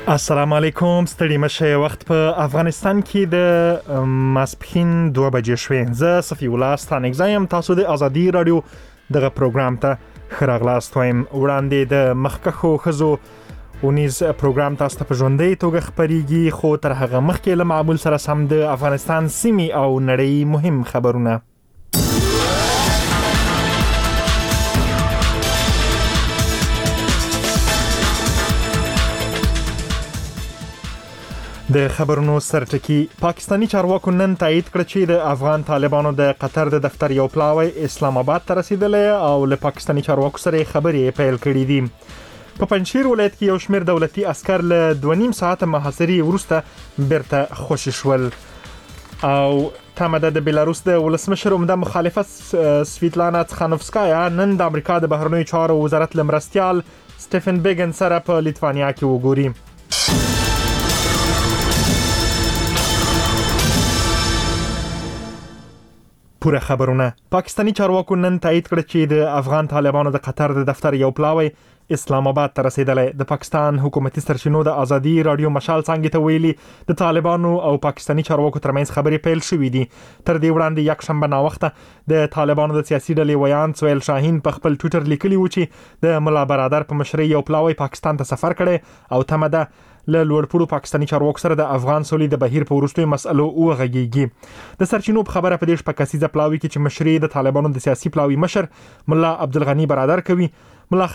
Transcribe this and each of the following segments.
السلام علیکم، ستړي مشه. وخت په افغانستان کې د ماسپښین 2 بجې شوې. زه صفی الله ستانک زایم. تاسو د ازادي رادیو دغه پروګرام ته خراغلاست وایم. وړاندې د مخکخو خزو ونیز پروګرام تاسو ته په ژوندۍ توګه خبريږي، خو تر هغه مخکې له معمول سره سم د افغانستان سیمې او نړۍ مهم خبرونه. د خبرونو سرټکی. پاکستانی چارواکو نن تایید کړ چې د افغان طالبانو د قطر د دفتر یو پلاوی اسلام آباد ته رسیدلی او له پاکستانی چارواکو سره خبرې پیل کړې دي. په پنجشیر ولایت کې یو شمېر دولتي عسكر له 2.5 ساعته محاصرې وروسته بیرته خوشي شول. او تمه د بلاروس د ولسمشر عمده مخالفت سویتلانا تخانوفسکایا نن د امریکا د بهرنیو چارو وزارت لمرستیال سټیفن بیګن سره په لیتوانیا کې وګوري. پوره خبرونه. پاکستانی چارواکو نن تایید کړ چې د افغان طالبانو د قطر د دفتر یو پلاوی اسلام آباد ته رسیدلی. د پاکستان حکومتي سرچینو د ازادي رادیو مشال څنګه ته ویلي د طالبانو او پاکستانی چارواکو ترمنځ خبرې پیل شوې دي. تر دې وړاندې یک شنبه نا وخته د طالبانو د سیاسي ډلې ویان سویل شاهین په خپل ټوئیټر لیکلی و چې د ملا برادر په مشرۍ یو پلاوی پاکستان ته سفر کړي او تمه ده له لوړپوړو پاکستانی چارواکو سره د افغان سولې د بهیر په وروستیو مسألو وغږیږي. د سرچینو په خبره په دې شپکاسیزه پلاوی کې چې مشري د طالبانو د سیاسي پلاوی مشر ملا عبدالغنی برادر کوي، ملا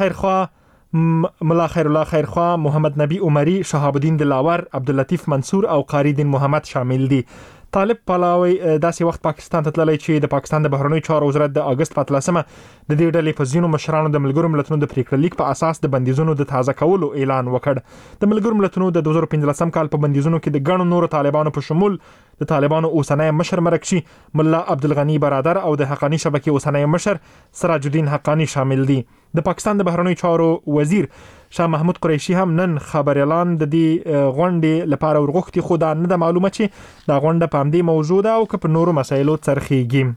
خیر الله خیرخوا، محمد نبی عمری، شهاب الدین دلاور، عبداللطیف منصور او قاری دین محمد شامل دي. طالب پلاوی داسې وخت پاکستان ته تللی چې د پاکستان د بهرنیو چارو وزارت د اگست په 13مه د دې ډلې په ځینو مشرانو د ملګرو ملتونو د پریکړه لیک په اساس د بندیزونو د تازه کولو اعلان وکړ. د ملګرو ملتونو د 2015 کال په بندیزونو کې د ګڼو نورو طالبانو په شمول د طالبانو اوسنۍ مشر مرکشي ملا عبدالغنی برادر او د حقانی شبکې اوسنۍ مشر سراج الدین حقانی شامل دي. د پاکستان د بهرنیو چارو وزیر شاه محمود قریشي هم نن خبر اعلان د دې غونډې لپاره ورغوښتي، خو دا نه د معلومه چې دا غونډه په همدې موضوع ده او که په نورو مسایلو څرخیږي.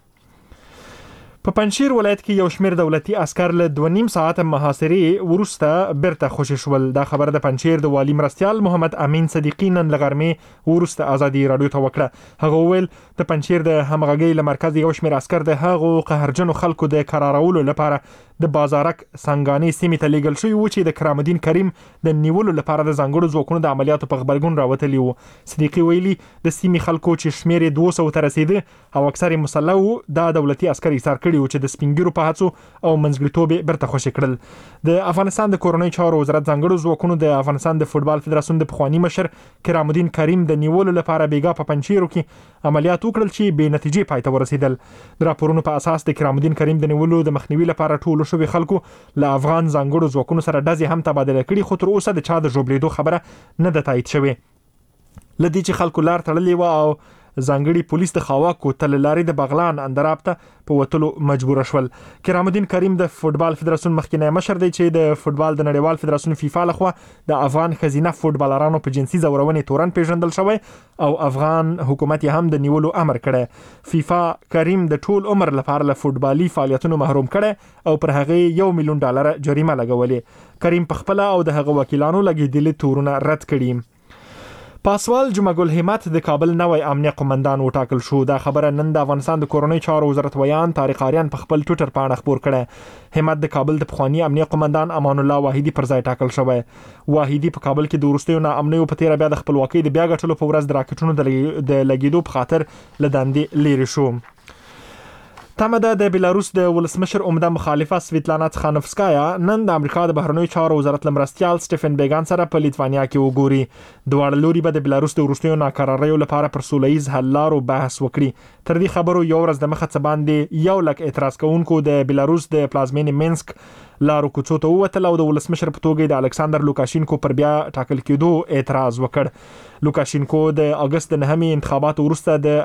په پنجشیر ولایت کې یو شمېر دولتي عسكر له 2.5 ساعته محاصرې وروسته بیرته خوشي شول. دا خبره د پنجشیر د والی مرستیال محمد امین صدیقی نن لغرمې وروسته ازادي رادیو ته وکړه. هغه وویل د پنجشیر د همغږۍ له مرکز یو شمېر عسكر د هغو قهرجنو خلکو د قرارولو لپاره د بازارک سنگانی سیمې ته لیږل شوی و چې د کرام الدین کریم د نیولو لپاره د ځانګړو ځواکونو د عملیاتو په غبرګون راوتلی وو. صدیقی ویلي د سیمې خلکو چې شمېر 200 ته رسیده او اکثر مسلح وو، دا دولتي عسكر ایثار کړي و چې د سپینګیرو په هڅو او منځګړیتوب بیرته خوشي کړل. د افغانستان د کورنۍ چارو وزارت ځانګړو ځواکونو د افغانستان د فوتبال فدراسیون د پخوانی مشر کرام الدین کریم د نیولو لپاره بیګا په پنجشیرو کې عملیات وکړل چې بې نتیجې پای ته ورسیدل. د راپورونو په اساس د کرام الدین کریم د نیولو د مخنیوي لپاره ټول شوی خلکو له افغان ځانګړو ځواکونو سره ډزې هم تبادله کړي، خو تر اوسه د چا د ژوبلیدو خبره نه ده تایید شوې. لدې چې خلکو لار تړلې و او ځانګړي پولیس د خواکو تل لارې د بغلان اندراب ته په وتلو مجبور شول. کرام الدین کریم د فوتبال فدراسیون مخکینی مشر دی چې د فوتبال د نړیوال فدراسیون فیفا لخوا د افغان خزینه فوتبالرانو په جنسي زورونې تورن پیژندل شوی او افغان حکومت یې هم د نیولو امر کړی. فیفا کریم د ټول عمر لپاره له فوتبالي فعالیتونو محروم کړی او پر هغه $1 ملیون جریمه لګولې. کریم په خپل او د هغه وکیلانو لګیدلي تورونه رد کړي. پاسوال جمعه ګل همت د کابل نوی امنیه قومندان وټاکل شو. دا خبره نن د افغانستان د کورنۍ چارو وزارت ویان طارق آریان په خپل ټوئیټر باندې خبر کړی. همت د کابل د پخوانی امنیه قومندان امان الله واحدی پر ځای ټاکل شوی. واحدی په کابل کې د وروستیو ناامنیو په تیر بیا د خپلواکۍ د بیا ګټلو په ورځ د راکټونو د لګیدو په خاطر لداندې لري شو. تمه ده د بلاروس د ولسمشر عمده مخالفه سویتلانا تخانوفسکایا نن د امریکا د بهرنیو چارو وزارت لمرستیال سټیفن بیګن سره په لیتوانیا کې وګوري. دواړه لوري به د بلاروس د وروستیو ناکراریو لپاره پر سولهییز حل لارو بحث وکړي. تر دې خبرو یو ورځ د مخه څه باندې 1 لک اعتراض کوونکو د بلاروس د پلازمینې مینسک لارو کوڅو ته ووتل او د ولسمشر په توګه د الکساندر لوکاشینکو پر بیا ټاکل کېدو اعتراض وکړ. لوکاشینکو د اگست د 9 انتخاباتو وروسته د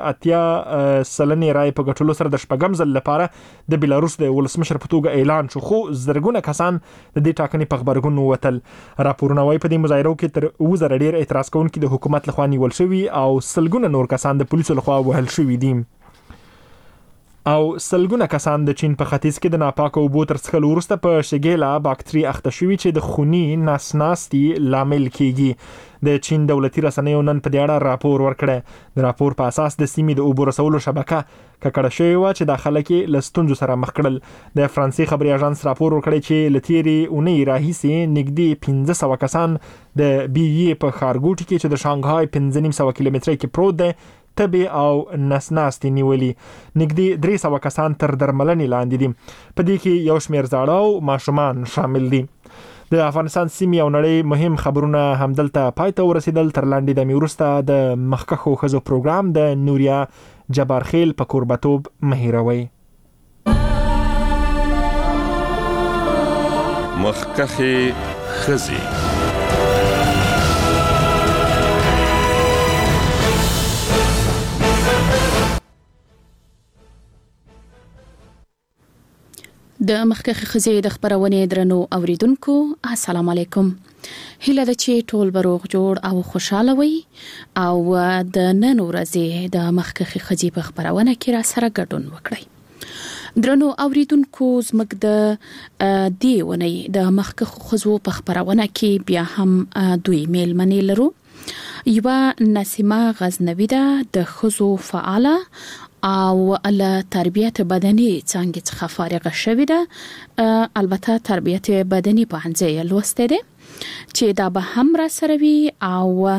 80% رای په ګټلو سره د شپږم ځل لپاره د بلاروس د ولسمشر په توګه اعلان شو، خو زرګونه کسان د دې ټاکنې په خبرګون ووتل. راپورونه وايي په دې مظاهرو کې تر 2000 ډیر اعتراض کوونکي د حکومت لخوا نیول شوي او سلګونه نور کسان د پولیسو لخوا وهل شوي دي. او سلګونه کسان د چین په ختیځ کې د ناپاکو اوبو تر څښلو وروسته په شګیلا باکتری اخته شوي چې د خوني ناسناستي لامل کیږي. د چین دولتي رسنیو نن په دې اړه راپور ورکړ. د راپور په اساس د سیمې د اوبو رسولو شبکه ککړه شوې و چې د خلک له ستونزو سره مخ کړل. د فرانسې خبري اژانس راپور ورکړی چې لتيري اونۍ راهیسې نږدې 1500 کسان د بي په ښارګوټي کې چې د شانګهای 1500 کیلومتره کې پروت دی تبي او نسناستي نیولي. نږدې 300 کسان تر درملنې لاندې دي. په دې کې یو شمېر زاړه او ماشومان شامل دي. د افغانستان سیمې او نړۍ مهم خبرونه همدلته پای ته ورسېدل. تر لاندې د میورسته د مخکخو خزو پروګرام د نوریا جبارخیل په کوربتوب مهیروي. مخکخه خزي د مخکخه خزي د خبرونه درنو اوریدونکو السلام علیکم. هیله ده چې ټول بروغ جوړ او خوشاله وي او د نن ورځې د مخکخه خزي په خبرونه کې را سره ګډون وکړي. درنو اوریدونکو زموږ د دیونه د مخکخه خزو په خبرونه کې بیا هم دوی میلمنې لرو. یو نسیمه غزنوی ده د خزو فعاله او له تربیت بدني څنګه څخه فارغه شوې ده. البته تربیت بدني په هنځه لوسته ده چې دا به هم را سره وي او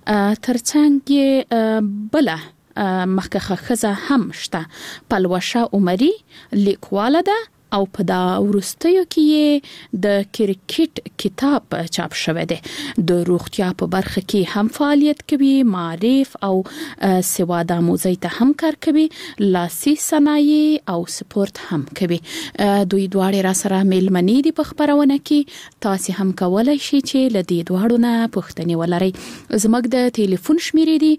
ترڅنګ بل مخکخه خزه هم شته. پلوشه عمري لیکواله ده او په دا ورستیو کې د کرکټ کتاب چاپ شوی دی. د روغتیا په برخه کې هم فعالیت کوي، معرف او سواد آموزي ته هم کار کوي، لاسي صنایع او سپورت هم کوي. دوی دواړه را سره میلمنې دي په خبرونه کې. تاسو هم کولای شئ چې له دې دواړو نه پوښتنې ولرئ. زموږ د ټلیفون شمیرې دي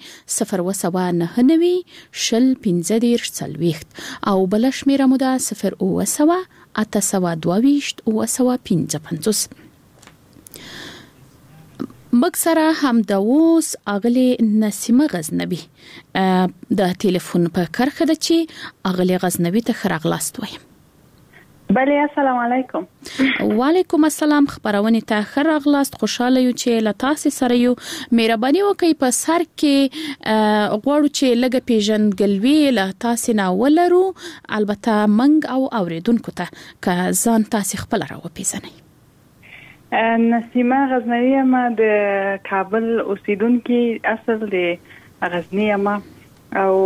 029 شل 15 او بل شمیره مو ده 0 822 او 55. مکسره هم د اوس اغلی نسیمه غزنوی د ټلیفون په کرخه ده چې اغلی غزنوی ته خراغلاست وایم. بله السلام علیکم. وعلیکم السلام. خبرونه ته خراغلاست. خوشاله یو چې لتاسې سره یو مهرباني وکړئ په سر کې غواړو چې لګه پیژنګلوي لتاسې نه ولرو. البته منګ او اوریدونکو ته که ځان تاسې خپل را وپیژنئ. نسیمه غزنوی ما د کابل اوسیدونکو اصل د غزنی ما او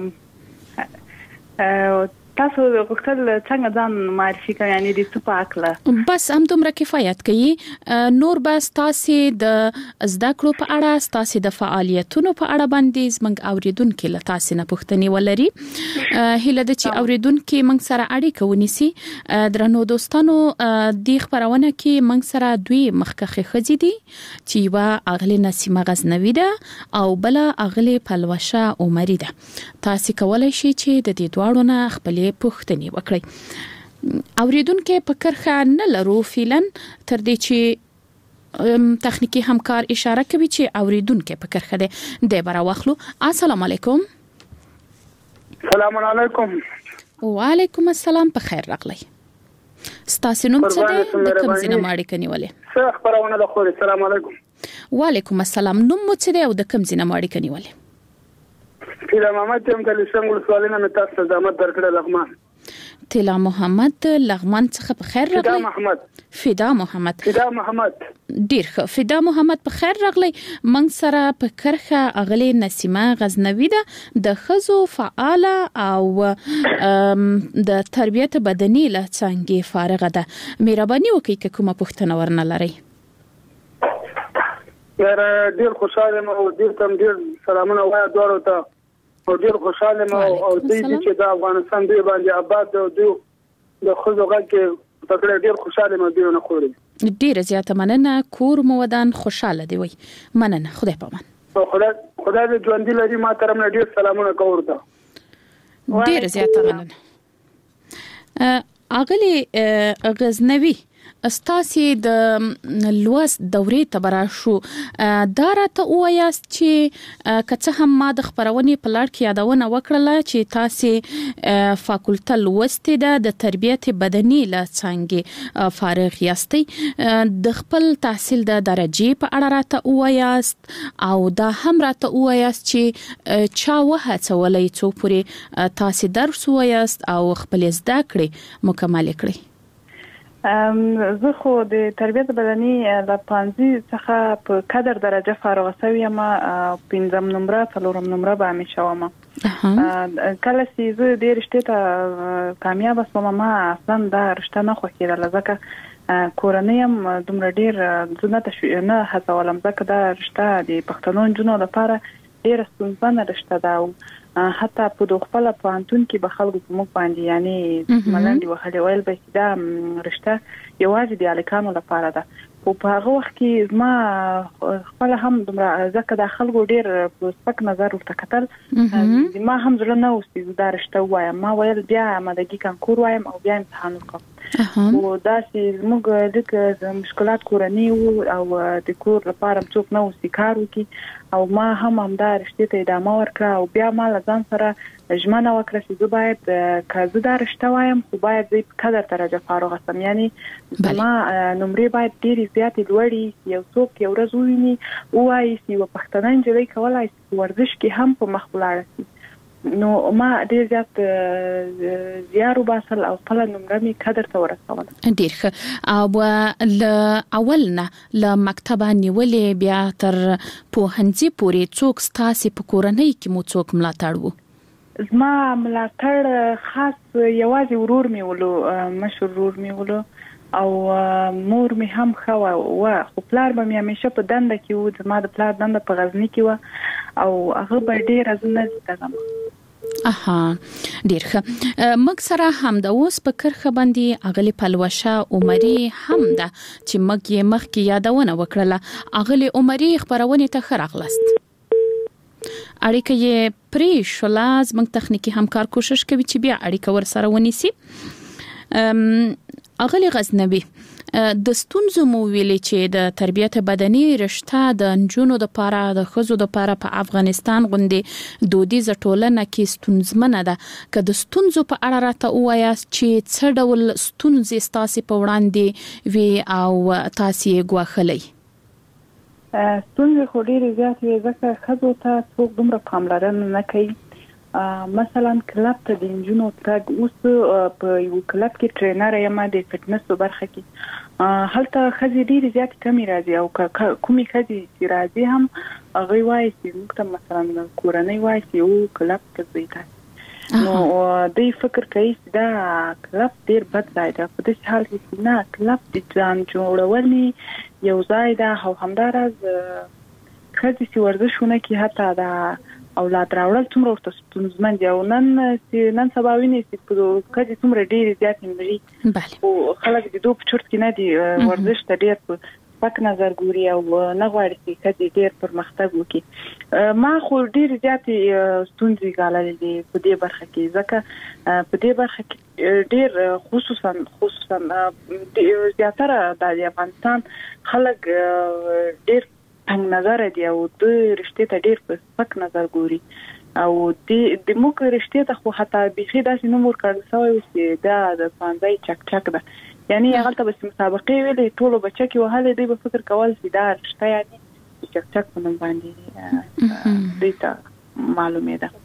تاسو غوښتل څنګه ځان معرفي کړئ یعنی د څه په اړه؟ بس هم دومره کفایت کوي. نور بس تاسو د زده کړو په اړه، تاسو د فعالیتونو په اړه باندې زموږ اوریدونکو له تاسو نه پوښتنې ولري. هیله ده چې اوریدونکو موږ سره اړیکه ونیسي. درنو دوستانو د خبرونه کې موږ سره دوی مخکخه خزي دي چې یو اغلی نسیمه غزنوی ده او بل اغلی پلوشه عمري ده. تاسو کولای شئ چې د دې دواړو نه خپل پوښتنې وکړئ. اوریدونکو په کرخه نه لرو فعلا تر دې چې تخنیکی همکار اشاره کوي چې اوریدونکو په کرخه ده د برا واخلو. السلام علیکم. السلام علیکم. وعلیکم السلام. په خیر راغلی. ستاسو نوم څه دی؟ د کوم ځای نه ماړی کنیولې؟ څه خبرونه ده خو؟ السلام علیکم. وعلیکم السلام. نوم مو څه دی او د کوم ځای نه ماړی کنیولې؟ فیدا محمد یم د لسنګل سوالینه مې تاسو ته زحمت درکړه لغمان. تلا محمد لغمان څخه په خیر راغلی. فدا محمد. فدا محمد ډیر ښه. فدا محمد په خیر راغلی. من سره په کرخه اغلی نسیمه غزنوی ده د خزو فعاله او د تربیت بدني له څنګه فارغه ده. مهرباني وکړئ که کومه پوښتنه ورنه لرئ. یاره ډیر خوشاله یم او ډیر سلامونه وایم دوړو ته او ډیر خوشاله یم او دې چې د افغانستان دی باندې آباد د خزو غږ کې تکړه ډیر خوشاله یم دی نه خوري. ډیر زیاته مننه. کور مو ودان خوشاله دی وي. مننه. خدای پامان. خدای دې ژوند لري. ما ترم نه ډیر سلامونه کوم ته. ډیر زیاته مننه. اغلی غزنوی استاسې د لوس دورې تبرا شو دا راته وایاست چې کڅه هم ما د خبرونې په لړ کې یادونه وکړه چې تاسې فاکولټه لوستې ده د تربیت بدني له څنګه فارغ یاستئ د خپل تحصیل د درجه په اړه راته وایاست او دا هم راته وایاست چې چا وهڅولې څو پورې تاسې درس وایاست او خپل زده کړې مکمل کړئ زه خو د تربیت بدني د پانزي څخه په قدر درجه فارغ شوم یم 5 نمبر 4 نمبر به همیشه وم کله چې زه د رشتې ته کامیاب شوم ما اصلا دا رشته نه خو کېدل ځکه کورنۍ هم دومره ډیر نه هڅولم ځکه دا رشته د پښتنو جنونو لپاره ډیر ستونزمنه رشته ده حتی په خپل پوهنتون کې به خلکو په موږ باندې یعنی ملنډي وهلې ویل به چې دا رشته یوازې د الکانو لپاره ده خو په هغه وخت کې ما خپل هم دومره ځکه د خلکو ډیر په سپک نظر ورته کتل ما هم زړه نه اوسې دا رشته وایم ما ویل بیا آمادګي کانکور وایم او بیا امتحان وکړم او دا چې موږ د مشکلات کورنۍ او د کور لپاره څوک نه اوسې کار وکړي او ما هم دا رشتې ته ادامه ورکړه او بیا ما ځان سره ژمنه وکړه چې زه باید کازه دا رشته وایم خو باید زه په قدر درجه فارغ شم یعنی زما نمرې باید ډېرې زیاتې لوړې یو څوک یو ورځ وویني ووایي چې یوه پښتنه نجلۍ کولی شي ورزش کې هم په مخ ولاړه شي نو ما ډېر زیات زیار وباسل او خپله نمره مې قدر ته ورسوله ډېر ښه او له اول نه له مکتبه نیولې بیا تر پوهنځي پورې څوک ستاسې په کورنۍ کې مو څوک ملاتړ و زما ملاتړ خاص یوازې ورور مې ولو مشر ورور مې ولو او مور مې هم ښه وه خو پلار به مې همیشه په دنده کې و زما د پلار دنده په غزني کې وه او هغه به ډېره زه نه زدهغم ډیر ښه موږ سره هم د اوس په کرخه باندې اغلی پلوشه عمري هم ده چې موږ یې مخکې یادونه وکړله اغلی عمري خبرونه ته خراغلست اړیکه یې پرې شولاز موږ تخنیکی همکار کوشش کوي چې بیا اړیکه ور سره ونیسي اغلی غزنوي د ستونزو مو ویلې چې د تربیت بدني رشته د نجونو د پاره د ښځو د پاره په افغانستان غوندې دودیزه ټولنه کې ستونزمنه ده که د ستونزو په اړه راته ووایاست چې څه ډول ستونزې ستاسې په وړاندې وي او تاسې یې ګواښلی ستونزې خو ډېرې زیاتې وي ځکه ښځو ته څوک دومره پاملرنه نه کوي مثلا کلب ته د نجونو تګ اوس په یو کلب کې ټرینر یم د فټنس په برخه کې هلته ښځې ډېرې زیاتې کمې راځي او کومې ښځې چې راځي هم هغوی وایي چې موږ ته مثلا کورنۍ وایي چې یو کلب ته ځئ تاسې نو دوی فکر کوي چې دا کلب ډېر بد ځای ده په داسې حال کې چې نه کلب د ځان جوړونې یو ځای ده او همداراز ښځې چې ورزش ونه کړي حتی د اولاد راوړل څومره ورته ستونزمن دي او نن سبا ویني چې ښځې څومره ډېرې زیاتې مري خو خلک د دوی په چورت کې نه دي ورزش ته ډېر په سپک نظر ګوري او نه غواړي چې ښځې ډېر پرمختګ وکړي ما خو ډېرې زیاتې ستونزې ګاللې دي په دې برخه کې ځکه په دې برخه کې ډېر خصوصا زیاتره د افغانستان خلک ډېر څنګه نظر دی او د رشتې ته ډېر په سپک نظر ګوري او د موږ رشتې ته خو حتی بيخي داسې نوم ورکړل شوی چې دا د پانځای چک ده یعنی هغه ته بس مسابقې ویلې ټولو بچکی وهلې دی په فکر کول چې دا رشته یعنی چک په نوم باندې دې ته معلومه ده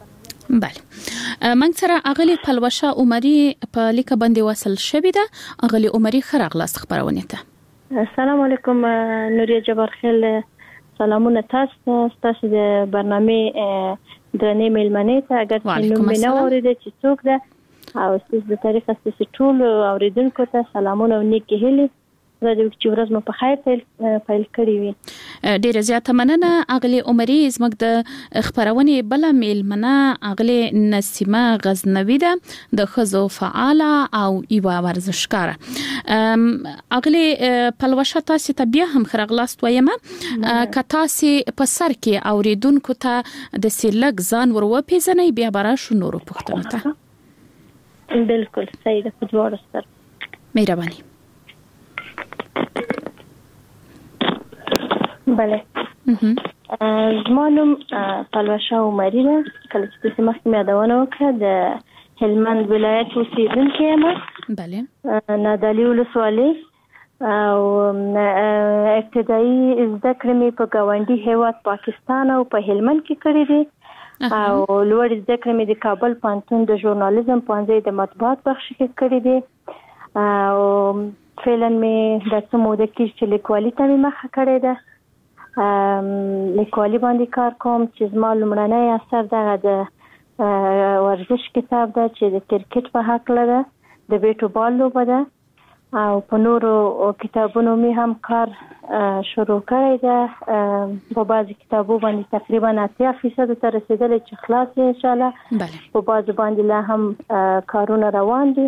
بله من سره اغلی پلوشه عمري په لیکه باندې وصل شوی ده اغلی عمري خراغلاست خبرونه ته السلام علیکم نوریه جبارخیل سلامونه تاسو د برنامه درنې میلمنې ته اگر چې نوم نه اوریدل چې څوک ده او ستاسو د تاریخ ستاسو ټول اوریدونکو ته سلامونه او نیکی هیلې زه چې ورځ مو په خیر پیل کړی وي ډیره زیاته مننه اغلی عمري زموږ د خبرونه بل میلمنه اغلی نسیمه غزنوي ده د خزو فعاله او ایوا ورزشکاره اغلی پلوشه تاسو ته بیا هم خرغلاست وایم که تاسو په سر کې اوریدونکو ته د سیلګ ځان ور وپیژنئ بیا برا شو نورو پښتنو ته بالکل صحیح ده په دوه سره مهرباني بله زما نوم پلوشه عمری ده. کله چې تاسو مخکې مې یادونه وکړه د هلمند ولایت اوسیدونکې یم. بله. نادعلي ولسوالۍ او ابتدایي زده کړې مې په ګاونډي هیواد پاکستان او په هلمند کې کړې دي او لوړ زده کړې مې د کابل پوهنتون د ژورنالیزم پوهنځي د مطبوعات بخش کې کړې دي او فعلا مې د څه موده کې چې لیکوالي ته مې مخه کړې ده. لیکوالي باندې کار کوم چې زما لومړنی اثر دغه د ورزش کتاب ده چې د کرکټ په هکله ده، د بیټو بال لوبه ده او په نورو کتابونو مې هم کار شروع کړی ده. په بعضې کتابو باندې تقریبا 80% ته رسېدلی چې خلاص دی انشاءالله. په بعضو باندې لا هم کارونه روان دي.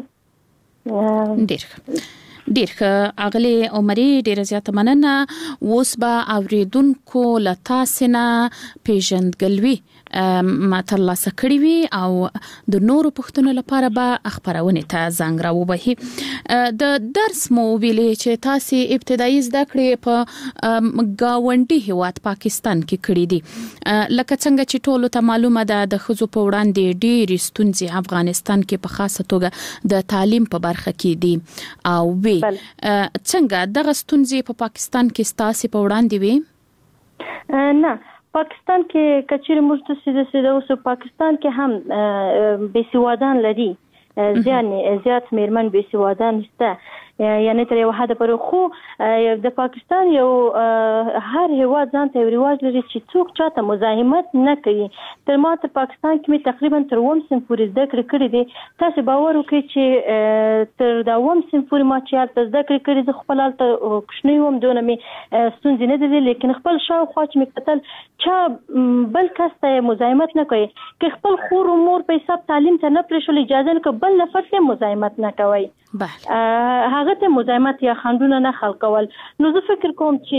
ډیر ښه اغلی عمري، ډیره زیاته مننه. اوس به اوریدونکو له تاسو نه پیژندګلوي ما ترلاسه کړې وي او د نورو پښتنو لپاره به خبرونه ته زنګ راوبهي. د درس مو ویلې چې تاسو ابتدایي زده کړې په گاونډي هیواد پاکستان کې کړې دي. لکه څنګه چې ټولو ته معلومه ده د ښځو په وړاندې ډېرې ستونزې افغانستان کې په خاصه توګه د تعلیم په برخه کې دي او څنګه دغه ستونزې په پاکستان کې ستاسو په وړاندې وي؟ نه، پاکستان کې کچېر مرتسیده اوس پاکستان کې هم بیسوادان لري، زیات میرمن بیسوادان شته، یعنی تر یو حد پورې. خو د پاکستان یو هر هیواد ځان ته رواج لري چې څوک چاته مزاحمت نه کوي. تر ما ته پاکستان کې مې تقریبا تر 9 صنف پورې زده کړې کړې دي. تاسو باور وکړئ چې تر دا 9 صنف پورې ما چې هلته زده کړې کړې زه خپل هلته کوچنۍ وم، دونه مې ستونزې نه دي، لیکن خپل شاوخوا چې مې کتل چا بل کس ته مزاحمت نه کوي. که خپل خور و مور په حساب تعلیم ته نه پرېښول اجازه نه کوي، بل نفر ته مزاحمت نه کوي. هغه ته مزاحمت یا خنډونه نه خلقول. نو زه فکر کوم چې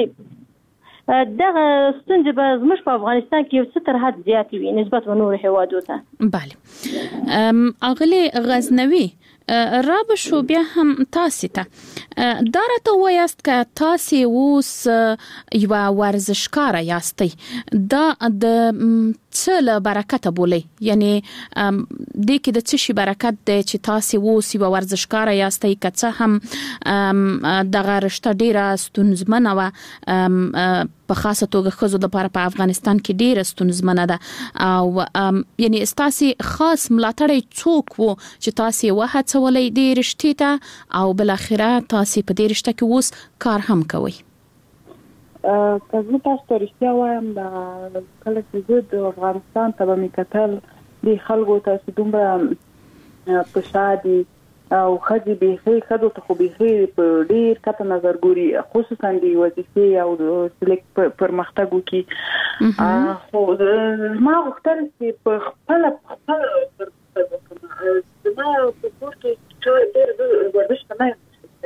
دغه ستونزې به زموږ په افغانستان کې یو څه تر حد زیاتې وي نسبت به نورو هیوادو ته. بله. اغلې غزنوي راب شو بیا هم تاسو ته دا راته وایاست که تاسو اوس یو ورزشکار یاستئ، دا د څه له برکته بولئ؟ یعنی دې کې د څه شي برکت دی چې تاسو اوس یو ورزشکار یاستئ؟ که څه هم دغه رشته ډیره ستونزمنه وه، په خاصه توګه ښځو لپاره په افغانستان کې ډیره ستونزمنه ده، او یعنی ستاسو خاص ملاتړی څوک وو چې تاسو وهڅولئ دې رشتې ته او بالاخره تاسو په دې رشته کې اوس کار هم کوئ؟ که زه تاسو ته رښتیا وایم، د کله چې زه د افغانستان ته به مې کتل د خلکو ته چې دومره په شا دي او ښځې بیخي ښځو ته خو بیخي په ډېر کته نظر ګوري، خصوصا د وظیفې او پرمختګ وکړي. خو ما غوښتل چې په خپله زما په کور کې ډېر ورزش ته نه یم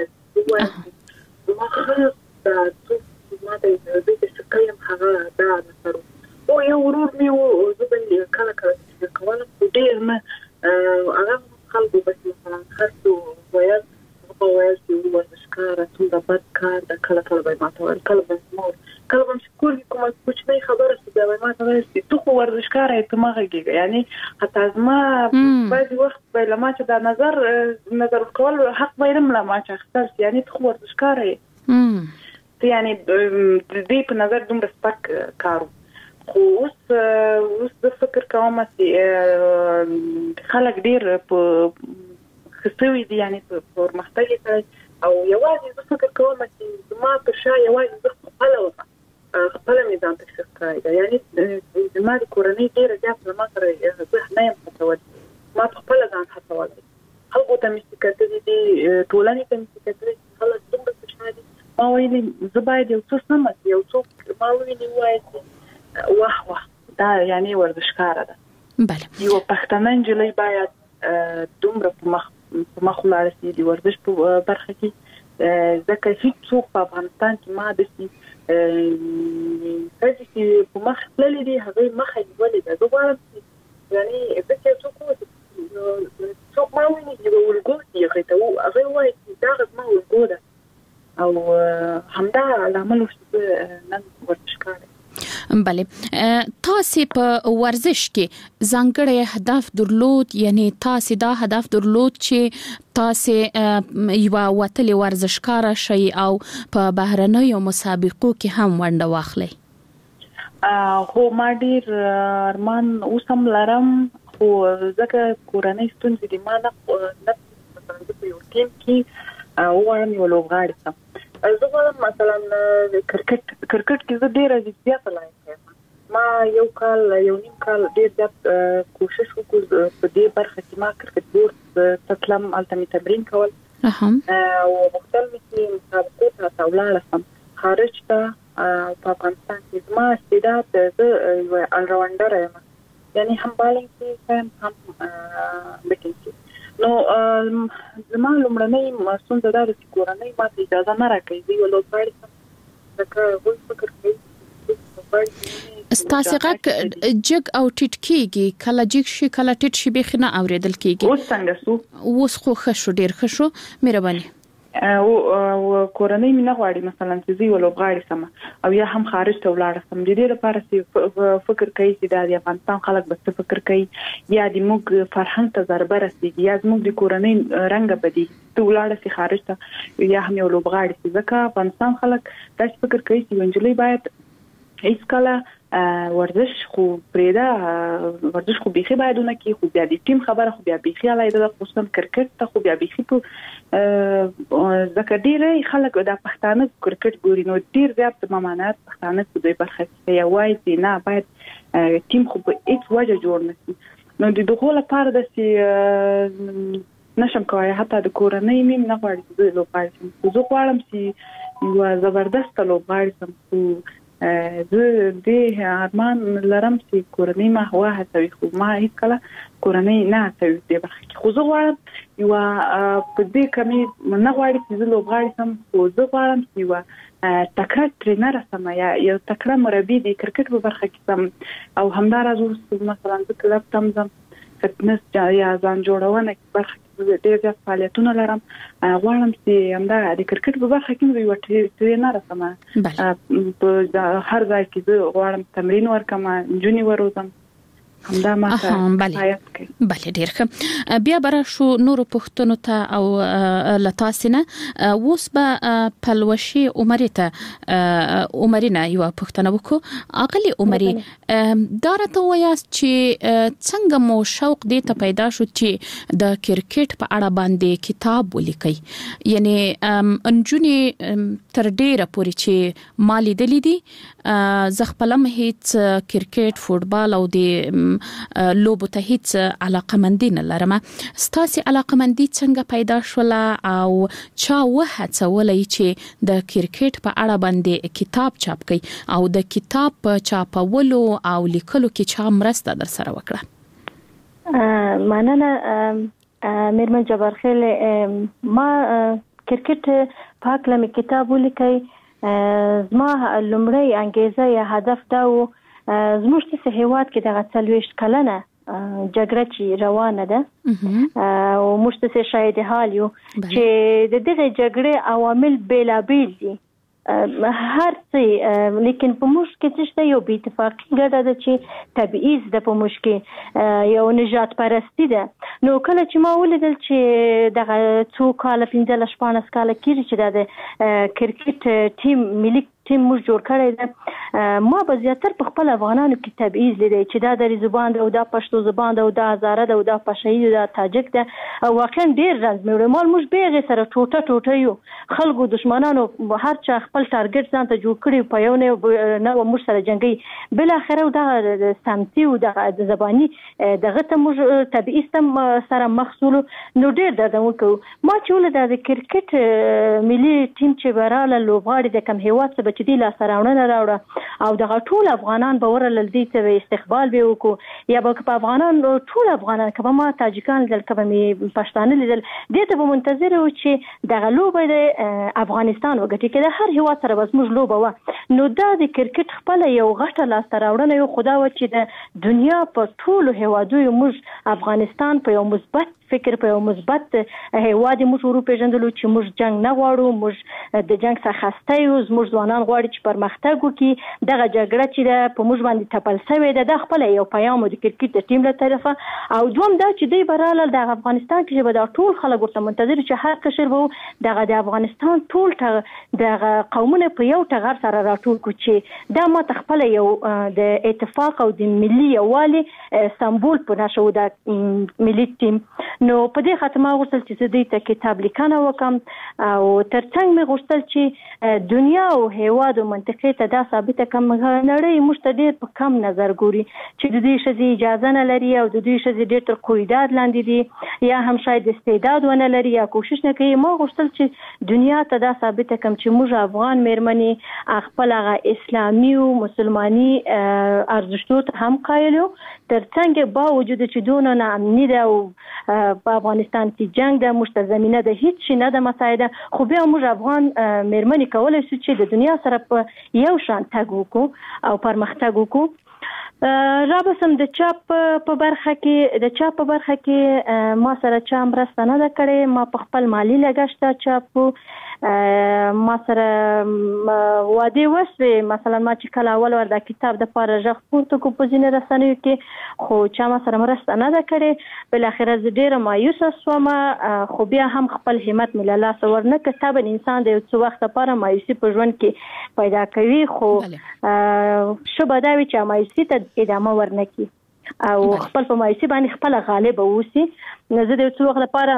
زما ښه ما د دوی د څه یم هغه دا نظر او یو ورور مې و، زه به کله کله کولم خو ډېر نه. هغه خلکو بس مثلا خرڅو ویل چې ورزشکاره څومره بد کار ده، کله کله به یې ماته ویل، کله به مور کله به چې کور کې کومه کوچنۍ خبره شي بیا به یې ماته ویل چې ته خو ورزشکاره یې ته مه غږېږه. یعنې حتی زما بعضې وخت به له ما چې دا نظر ورکول حق به یې نه له ما چې اخیستل شي، یعنې ته خو ورزشکاره یې، یعنې د دې په نظر دومره سپک کار و. خو اوس زه فکر کوم چې خلک ډېر په ښه سوي دي، یعنې په پرمختګ یې کړی او یوازې زه فکر کوم چې زما پر شا یوازې زه خپله وم، خپله مې ځان تشخیص کړی ده. یعنې زما د کورنۍ ډېره زیاته له ما سره زه نه یم هڅولی، ما په خپله ځان هڅولی. خلکو ته مې چې کتلي دي، ټولنې ته مې چې کتلي دي، خلک دومره په شا دي. ما ویلي زه باید یو څه سمه چې یو څوک ما وویني ووایي چې واه دا یعنی ورزشکاره ده. بله. یو پښتنه نجلۍ باید دومره په مخ ولاړه شي د ورزش په برخه کې، ځکه هیڅوک په افغانستان کې ما داسې ښځې چې په مخ تللي دي هغوی مخه نیولې ده. زه غواړم چې یعنې زه چې څوک ما وویني چې یوه الګو دي هغوی ته هغوی ووایي چې دغه زما الګو ده او همدا لامل نن ورزشکار. بله تاسو په ورزش کې ځانګړی هدف درلود، یعنی تاسو دا هدف درلود چې تاسو یو وتلی ورزشکار شئ او په بهرنیو مسابقو کې هم ونډه واخلئ؟ خو ما ډیر ارمان اوسم لرم، خو ځکه کورنۍ ستونزې دي، ما نه مثلا په یو ټیم کې وغواړم یو لوبغاړی شم. زه غواړم مثلا کرکټ کې زه ډېره زیات لایق یم. ما یو نیم کال ډېر زیات کوشش وکړ په دې برخه کې. ما کرکټ بورډ ته تلم، هلته مې تمرین کول او غوښتل مې چې مسابقو ته ولاړه شم خارج ته. په افغانستان کې زما استعداد زه یو الراونډر یم، یعنی هم بالینګ کې یم هم بیټینګ کې. نو زما لومړنۍ ستونزه دا ده چې کورنۍ ماته اجازه نه راکوي زه یو لوبغاړی شم، ځکه هغوی فکر کوي ستاسو غږ جګ او ټیټ کیږي، کله جګ شي کله ټیټ شي، بیخي نه اوریدل کیږي. اوس څنګه سو؟ اوس خو ښه شو، ډیر ښه شو، مهرباني. او کورنۍ مې نه غواړي مثلا چې زه یو لوبغاړی شم او یا هم خارج ته ولاړ شم. د دې لپاره چې فکر کوي چې د افغانستان خلک به فکر کوي یا د موږ فرهنګ ته ضربه رسیږي یا موږ د کورنۍ رنګ بدی ته ولاړ شي خارج ته یا هم یو لوبغاړی شي. ځکه افغانستان خلک داسې فکر کوي چې ونجلۍ باید هیڅ کله ورزش خو پرېدا، ورزش خو بيخي بايدونه کې خو بیا د ټیم خبره خو بیا بيخي علایده ده، خصوصا کرکټ ته خو بیا بيخي په ځکه ډېر خلک د پښتانه کرکټ ګوري، نو ډېر زیات ممانعت پښتانه په دوی برخه کې یا وایي چې نه باید ټیم خو په هیڅ وجه جوړ نشي. نو د دغه لپاره د سي نشم کوي حتی د کورنۍ مې نه غواړي چې لوبغاړی شم. زه غواړم چې یو زبردست لوبغاړی شم. زه دې ارمان لرم چې کورنۍ ما هوا هڅوي، خو ما هیڅ کله کورنۍ نه هڅوي دې برخه کې. خو زه غواړم یو په دې کمې نه غواړي چې زه لوبغاړی شم، خو زه غواړم چې یو تکړه ټرینر شم یا یو تکړه مربي د کرکټ په برخه کې شم. او همداراز مثلا زه کلب ته ځم، فتنس یا ځان جوړونه برخه کې ډېر زیات فعالیتونه لرم. غواړم چې همدا د کرکټ په برخه کې یو ټرینر شم. په هر ځای کې زه غواړم تمرین ورکم، نجونې وروزم. همدا ما بله ډیر ښه. بیا برا شو نورو پښتنو ته او لتاسنه اوس به پلوشي عمرینه یو پښتنه وکړو. اقلی عمري دا راته وایاست چې څنګه مو شوق دې ته پیدا شو چې د کرکټ په اړه باندې کتاب ولیکئ؟ یعنی انجونې تر ډیره پورې چې مالی دلی دي زه خپلم هیڅ کرکټ فوتبال او د لوبو ته هیڅ علاقمندي نه لرم. ستاسو علاقمندي څنګه پیدا شوله او چا وهڅولای چې د کرکټ په اړه باندې کتاب چاپ کړي او د کتاب په چاپولو او لیکلو کې چا مرسته در سره وکړه؟ مننه میرمن جبارخیل. ما کرکټ پاک لمه کتاب ولیکي. زما لومړی انګیزه یا هدف دا و زموږ په هیواد کې دغه 40 کلنه جګړه چې روانه ده او موږ ته شاهد حال یو چې د دغه جګړې عوامل بیلابیل دي هر څه، لیکن په موږ کې څه یو بې اتفاقي ګډه ده چې تبعیض د په موږ کې یو نجات پرستی ده. نو کله چې ما ولیدل چې دغه 2 کال 15 کال کېږي چې د کرکټ ټیم ملي ټیم موږ جوړ کړی ده، ما به زیاتره په خپل افغانانو کې تبعیض لیدل چې دا د زبان ده او دا پښتو زبان ده او دا هزاره ده او دا پښتو ده تاجک ده. او واقعا ډیر رنځ مې مال موږ به سره ټوټه یو خلکو دشمنانو هر چا خپل ټارګټ ځان ته جوړ کړی په یو نه موږ سره جنگي. بل اخره دا سمتي او د زبانی دغه ته موږ تبعیض سره مخصول. نو ډیر درته وکړو ما چې ولدا د کرکټ ملي ټیم چې براله لوبغاړي د کم هیواد څخه چې دی لا سراونه راوړه او دغه ټول افغانان باور لدی ته استقبال به وکړو یا به په افغانان ټول افغانان کبه ما تاجکان دل کبه می پښتانه لیدل دته به منتظر و چې دغه لوبه د افغانستان وګټي کړه هر هیواد سره بس موږ لوبه و. نو دا د کرکټ خپل یو غټه لا سراونه یو خدا و چې د دنیا په ټول هیوادو موږ افغانستان په یو مثبت فکر په مثبت هیواد موږ ورو پیژندلو چې موږ جنگ نه غواړو، موږ د جنگ څخه خسته یو، موږ ځوانان غواړي چې پرمختګ وکړي. دغه جګړه چې په موږ باندې تپل شوې ده د خپل یو پیغام د کرکټ د ټیم له طرفه، او دوم دا چې دوی براله د افغانستان کې به دا ټول خلک ورته منتظر چې هر قشر به دغه د افغانستان ټول دغه قومونه په یو ټغر سره راټول کو چې دا ما خپل یو د اتفاق او د ملي یووالي سمبول په نشو د ملي ټیم. نو په دې ختمه غوښتل چې دې ته کتاب لیکنه وکم او ترڅنګ مې غوښتل چې دنیا او هیواد او منطقې ته دا ثابته کم نړۍ موږ ته ډېر په کم نظر ګوري چې د دې شذې اجازه نه لري او د دې شذې ډېر تر قیداد لاندې دي یا هم شاید استعداد ونه لري یا کوشش نه کوي. ما غوښتل چې دنیا ته دا ثابته کم چې موږ افغان مېرمنې خپل هغه اسلامي او مسلماني ارزښتونو ته هم قایل یو، ترڅنګ با وجود چې دونه ناامني ده او په افغانستان کې جنگ ده، موږ ته زمینه ده هیڅ شي نه ده مساعده، خو بیا موږ افغان مېرمنې کولی شو چې د دنیا سره په یو شان تګ وکړو او پرمختګ وکړو. رابسم د چاپ په برخه کې ما سره چا مرسته نه ده کړې، ما په خپل مالی لګښت چاپ ما سره وعده وسوې، مثلا ما چې کله اول ور د کتاب د پاره ژغ پورته کو په ځینې رسنیو کې، خو چا ما سره مرسته نه ده کړې. بل اخر زه ډېره مایوسه شوم، خو بیا هم خپل همت مې له لاسه ورنه کړ. طبعا انسان د یو څه وخت لپاره مایوسي په ژوند کې پیدا کوي، خو شوبه دا وي چې مایوسي ته ادامه ورنکړي او خپل په مایوسي باندې خپل غالب اوسي. زه د یو څه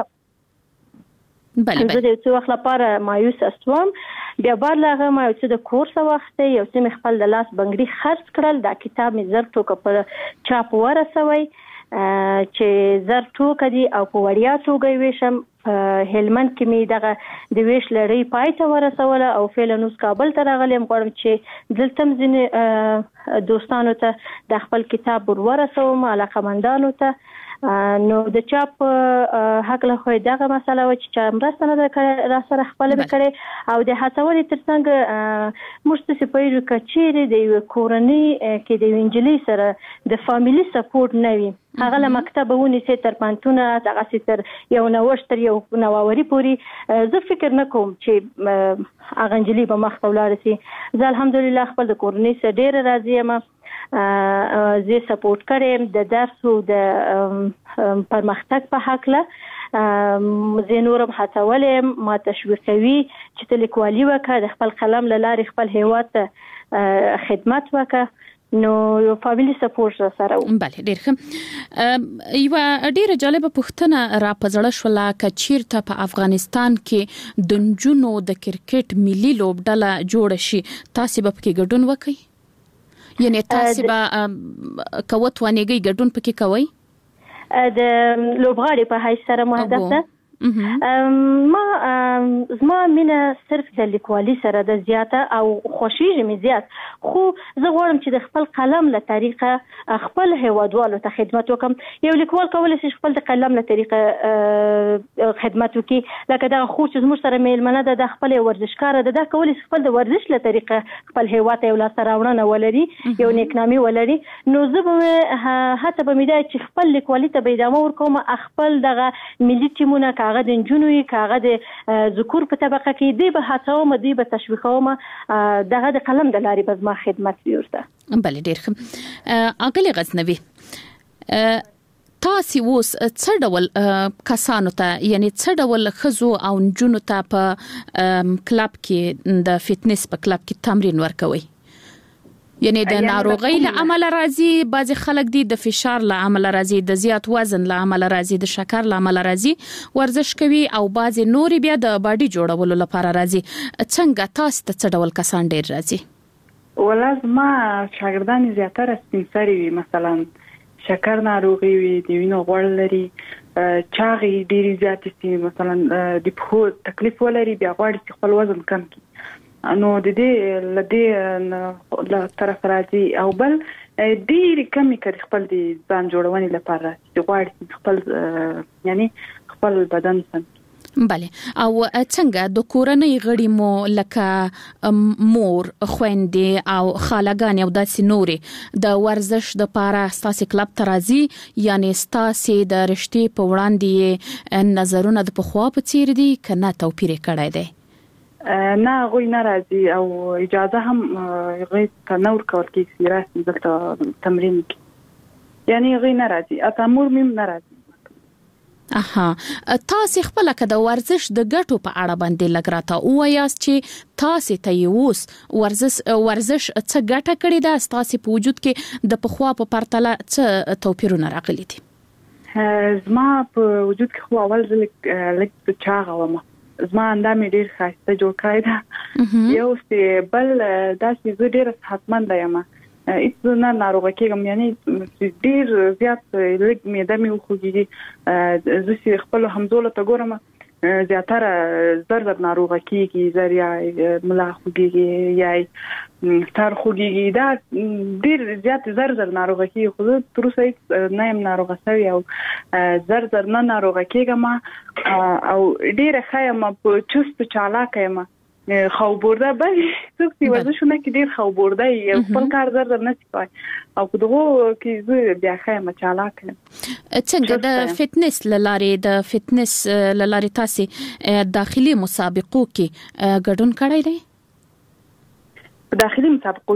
وخت لپاره مایوس شوم، بیا بارلغه ما یو څه د کورس وخت یو څه مې خپل د لاس بنګړي خرڅ کړل، دا کتاب مې زر ټوکه په چاپ ورسوي چې زر ټوکه دي او په وړیا توګه ویشم. هلمند کې مې دغه د ویش لړۍ پای ته ورسوله او فعلا اوس کابل ته راغلم، غواړم چې دلته ځینې دوستانو ته د خپل کتاب ورسوم، علاقمندانو ته. نو د چاپ حق له خو دغه مسله و چې چا مرسته نه ده را سره خپل وکړي او د هڅونې ترڅنګ موږ څه پیل کچېره د کورنۍ کې د انجلۍ سره د فاميلي سپورټ نه وي، هغه له مکتب ونیسي تر پانتونه هغه تر یو نوښت تر یو نووري پوري. زه فکر نه کوم چې هغه انجلۍ به مخ ته ولاړ شي. زه الحمدلله خپل د کورنۍ سره ډېر راضي یم، زه سپورټ کړم د درس او د پرمختګ په حق له زه نورم هڅولم، ما تشویقوي چې ته لیکوالي وکړه، د خپل قلم له لارې خپل هیواد ته خدمت وکړه. نو یو فاميلي سپورټ سره بله ډېر ښه. یو ډېر جالب پوښتنه را پزړه شوله چې چیرته په افغانستان کې د نجونو د کرکټ ملي لوبډله جوړ شي، تاسو به پکې ګډون وکړئ؟ یعنی تاسو به کوت ونیږئ ګډون پکې کوئ؟ د لوبغاړي په حیث سره مهدف ده. زما مینه صرف د لیکوالي سره د زیاته او خوشیږم زیات، خو زه غواړم چې د خپل قلم له طریقه خپل هیوادوالو ته خدمت وکم. یو لیکوال کولی شي خپل د قلم له طریقه خدمت وکړي، لکه دا خو چې زموږ سره میلمنه ده د خپل ورزشکار ده، دا کولی شي خپل د ورزش له طریقه خپل هیواد ته ولاسته راوړنه ولري، یو نیکنامي ولري. نو زه به هڅه به مې ده چې خپل لیکوالي ته به ادامه ورکوم، خپل دغه ملي ټیمونه کاغه د نجونو کاغه د ذکور په طبقه کې دی به هڅوم، دی به تشویقوم، دغه د قلم د لارې به زما خدمت ورته. بله ډېر ښه. اغلې غزنوي، تاسو اوس څه ډول کسانو ته یعنی څه ډول ښځو او نجونو ته په کلب کې د فټنس په کلب کې تمرین ورکوي؟ یعنی د ناروغۍ له امله راځي، بعضی خلک دي د فشار له امله راځي، د زیات وزن له امله راځي، د شکر له امله راځي، ورزش کوي، او بعضی نور بیا د باډي جوړولو لپاره راځي. څنګه تاسو ته څه ډول کسان ډیر راځي؟ ولازم ما شاګردان زیاتره سپینسري وي، مثلا شکر ناروغي وي، د وینې غوړ لري، چاغي ډیری زیات سي، مثلا د په تکلیف ولري، بیا غواړي چې خپل وزن کم کړي. نو د دې له طرف راځي، او بل ډېر کمی کوي خپل د ځان جوړونې لپاره چې غواړي خپل یعنی خپل بدن سم. بله او څنګه د کورنۍ غړي مو لکه مور خويندې او خالګان او داسې نورې د ورزش د پاره ستاسو کلب ترازی یعنی ستاسو د رشتې په وړاندې نظرونه د پخوا په څیر دي کنه توپیر کړی دی نه غوي ناراضي او اجازه هم غي تنور کول کې سیرات دلته تمرین یعنی غي ناراضي اتمور مم ناراضي تاسو خپل کده ورزش د ګټو په اړه باندې لګراته او یاست چې تاسو ته یوس ورزش څه ګټه کړې ده تاسو په وجود کې د پخوا په پرتله څه توپیرونه راغلي دي زما په وجود کې خو اول ځل لکه چاغه ومه زما اندامې ډیر خاصه جوړ کړی ده یو څه بل داسې زه ډیر صحتمند یم اته نه ناروغه کېږم یعنی ډیر زیات لږ معده مې وخوږي زه خپل همزوله ته ګورم زیاتره زر ناروغه کېږي زریا ملا خوږي یا ستار خوږي دا ډیر زیات زر ناروغه کېږي خو تر اوسه نه يم ناروغه شوی او زر نه ناروغه کېږم او ډیر خایم په چست چالاک یم خو برده به څوک چې ورزشونه کې ډیر خو برده یو خپل کار زر نه کوي او دغه کې زه بیا خایم چالاک څنګه د فټنس لارې تاسو داخلي مسابقو کې ګډون کړی دی په داخلي مسابقو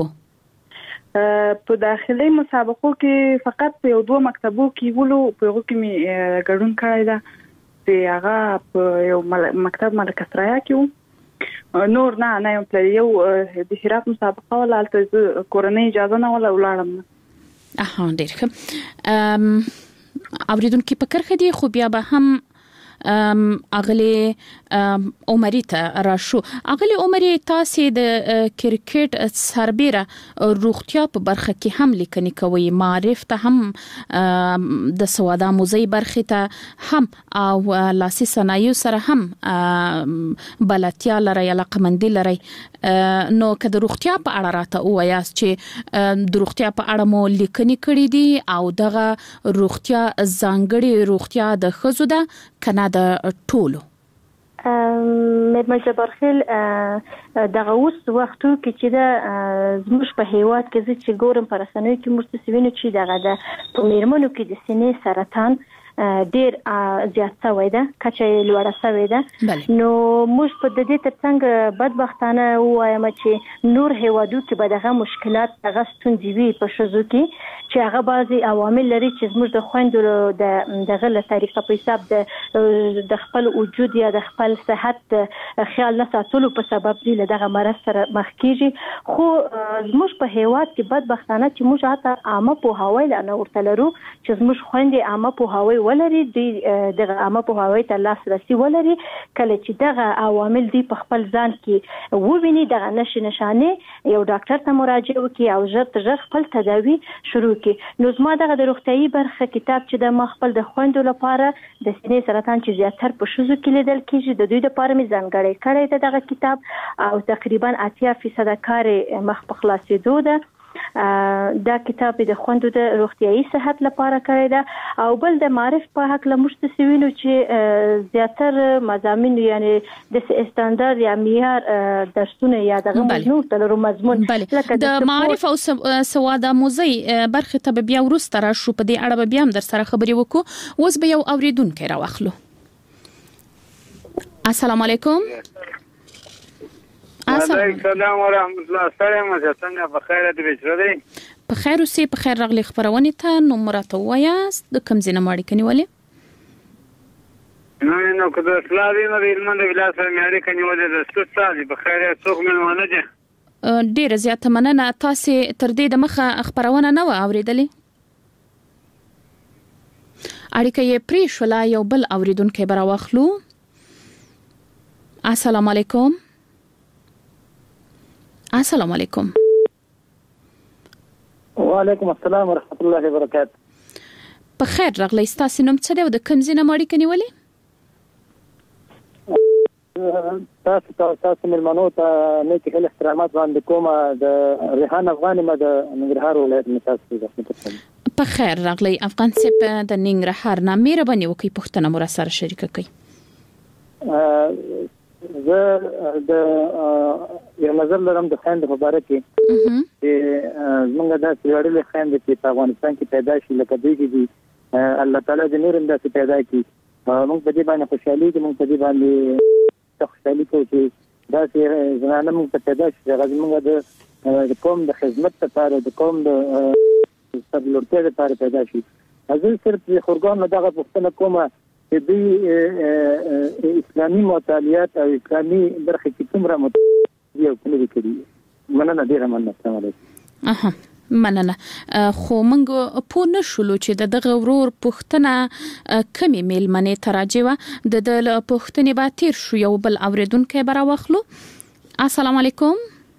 کې په داخلي مسابقو کې فقط یو دوه مکتبو کې ولو په هغه کې می ګډون کړی دا چې هغه په یو مکتب ملک سرایا کې نور نه یم یو د هرات مسابقه ولالته کورنۍ اجازه نه ولاړم ډیر ښه اوریدونکو په کرخه دي خو بیا به هم اغلی عمرې ته راشو اغلی عمرې تاسو د کرکټ سربېره روغتیا په برخه کې هم لیکنې کوي معرف ته هم د سواده موزي برخه ته هم او لاسي صنایع سره هم بلاتیا لري علاقمندي لري نو که د روغتیا په اړه راته وایاست چې د روغتیا په اړه مو لیکنې کړې دي او دغه روغتیا ځانګړي روغتیا د خزو ده کنه د ټولو مېرمن جبارخیل دغه اوس وختو کې چې د زموږ په هیواد کې چې ګورم پر رسنیو کې مرتسوینو چې دغه د میرمنو کې د سینې سرطان ډیر زیات شوی ده کچه لوړه شوی ده نو موږ په دې ترڅنګ بدبختانه وایم چې نور هیوادو کې به دغه مشکلات دغه ستونزې وي په شذو کې چې هغه بعضي عوامل لري چې موږ د خويندو دغه له طریقه په حساب د خپل وجود یا د خپل صحت خیال نه ساتلو په سبب دی دغه مرض سره مخ کیږي خو موږ په هیواد کې بدبختانه چې موږ حتی عامه په هوای نه ورته لرو چې موږ خويندې عامه په هوای ولري دغه عامه په هوای ته لاسرسي ولري کله چې دغه عوامل دی په خپل ځان کې وویني دغه نشانه یو ډاکټر ته مراجعه وکړي او ژر خپل تداوی شروع کړي نو زما دغه د روغتيایي برخه کتاب چې د مخبل د خويندو لپاره د سینې سرطان چې زیاتره په شذو کې لیدل کیږي د دوی لپاره می ځانګړی کړی دغه کتاب او تقریبا 80% کار مخ په خلاصېدو ده دا کتاب د خوندو د روغتيایي صحت لپاره کړی دا او بل د معرف په حق لمشتسوینو چې زیاتره مضامین یعنی د استاندارد یا معیار درسونه یا دغه مضمون تلرو مضمون د معرف او سواده موزي برخه ته بیا ورسته را شو په دې اړه بیا هم در سره خبرې وکړو اوس به یو اوریدونکو راوخلو السلام علیکم السلام ورحمت الله سلام څنګه په خیر دې بچره دي په خیر اوسې په خیر راغلي خبرونه ته نو مرته وایاست د کوم ځای نه ماړی کنيولې نو کله اسلامي نو علم د ولاس مېړي کنيولې د ستاسو په خیر څوک مې ونه دي ډیر زیاته مننه تاسو تر دې د مخه خبرونه نه و اوریدلې اړیکه یې پری شولا یو بل اوریدونکو برا واخلو السلام علیکم السلام علیکم وعلیکم السلام ورحمت الله وبرکاته په خیر راغلی تاسو نوم څه دی او د کوم ځای نه ماړی کنيولې تاسو ملمنو ته نیک هیله احترامات باندې کوم د ریحان افغاني د ننګرهار ولایت متاسف په خیر راغلی افغان سپ د ننګرهار نه مهرباني وکړئ پښتنه مو سره شریک کړئ زه د یو نظر لرم د خويند په اړه کې چې موږ دا سیاړل خويند چې په افغانستان کې پیدا شي لکه دوی دي الله تعالی دې نور هم پیدا کړي موږ په دې باندې خوشحالي کې موږ په دې باندې خوشحالي کوو چې دا چې زنانه موږ په پیدا شي هغه موږ د قوم د خدمت لپاره د قوم د سرلوړتیا لپاره پیدا شي ازل صرف خورګان دغه پښتنه کومه چې دوی اسلامي مطالعات او اسلامي برخه کې کومره مطالعه او کومې کړي مننه ډیره مننه السلام علیکم مننه خو موږ په نشولو چې دغه ورور پښتنه کمی میلمنې تراجه و د پښتنې با تیر شو یو بل اوریدونکو برا واخلو السلام علیکم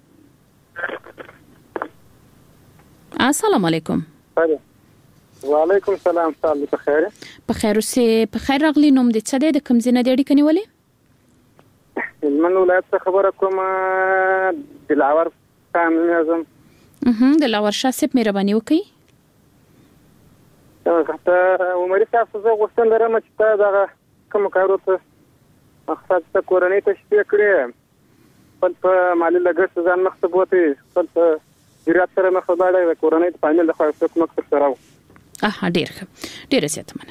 السلام علیکم وعلیکم السلام تاسو په خیر په خیر راغلی نوم دې څه د کوم ځای نه دی کنيولې هلمند ولایت څخه خبره کوم دلاور قانون اعظم دلاور شاه صاحب مهرباني وکړئ ته عمرې تاسو زه غوښتل لرم چې تا دغه کوم کارو ته مقصد ته کورنۍ تشبیه کړې خپل په مالي لګښت ځان مخته بوتې خپل په جریات سره مخ ولاړې د کورنۍ په پامل د خاص مقصد سره ډیر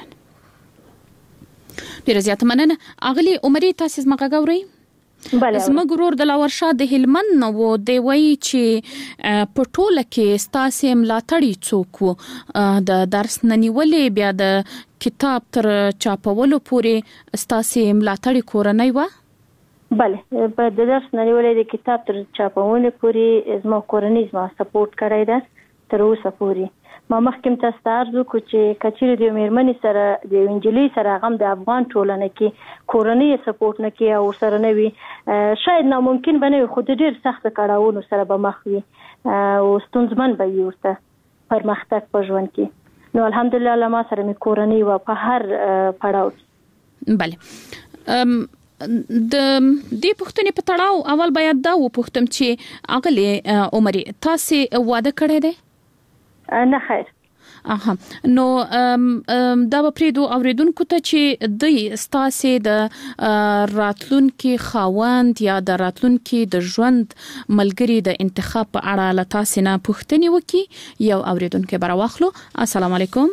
زیات مننه اغلی عمرې تاسو زما غوړی زما ګورور د لاور شاه د هلمند نو دی وای چې په ټوله کې ستاسو ملاتړي څوک د درس ننیولې بیا د کتاب تر چاپولو پورې ستاسو ملاتړي کورنۍ و بله په د درس ننیولې د کتاب تر چاپولو پورې زما کورنۍ زما سپورټ کړی ده تر اوسه پورې ما مخکې تاسو ته عرض وکړ چې کچېر د میرمنې سره د انجلۍ سره غم د افغان ټولنه کې کورنۍ سپورټ نه کوي او سره نه وي شاید ناممکن بنه خو ډېر سخت کړهونو سره به مخ وي او ستونزمن به وي ورته پرمختګ په ژوند کې نو الحمدلله ما سره می کورنۍ و په هر پړاو بله د دې پښتنې په تړاو اول باید دا و پښتم چې اغلی عمرې تاسو واده کړی دی نه خیر نو دا به پریدو اوریدونکو ته چې د ستاسو د راتلونکي خاوند یا د راتلونکي د ژوند ملګری د انتخاب په اړه له تاسو نه پوښتنه وکي یو اوریدونکو برا واخلو السلام علیکم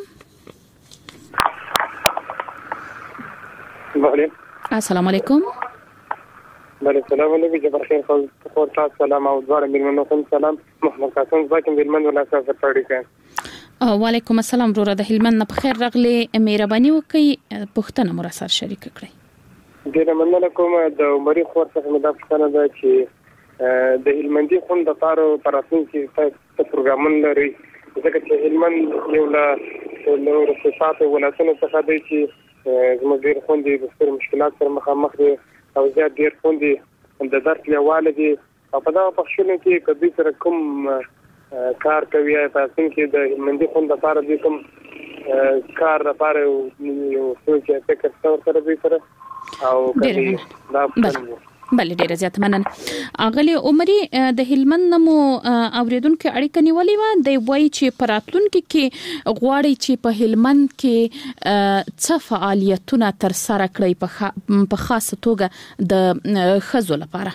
السلام علیکم السلام علیکم جبر خیر خو تاسو سلام او دوه مېلمنو کوم سلام محمد قاسم زاکم مېلمنو لا تاسو پړی کړئ وعلیکم السلام وروره د هلمند په خیر راغلی مهرباني وکړئ پښتنه مرسر شریک کړئ ډیره مننه کوم د عمرې خور څخه مې دا پوښتنه ده چې د هلمندي خوند د پاره پراتون کې تاسو پروګرامونه لري ځکه چې هلمند یو له صفات ولایتونو څخه دی چې زموږ ډیر خوند دي د ستر مشکلات سره مخامخ دي او زیات ډیر خوند دي د درس لیواله دي او په دا پښتون کې کدي سره کوم کار کوي تاسو کې د هلمندي خوند لپاره دي کوم کار لپاره یو څه چې فکر سره دی سره او کدي دا بله ډیره زیات مننه اغلی عمرې د هلمند نمو اوریدونکو اړیکه نیولې و د وای چې پراتلونکو کې غواړي چې په هلمند کې څه فعالیتونه تر سره کړي په خاصه توګه د خزو لپاره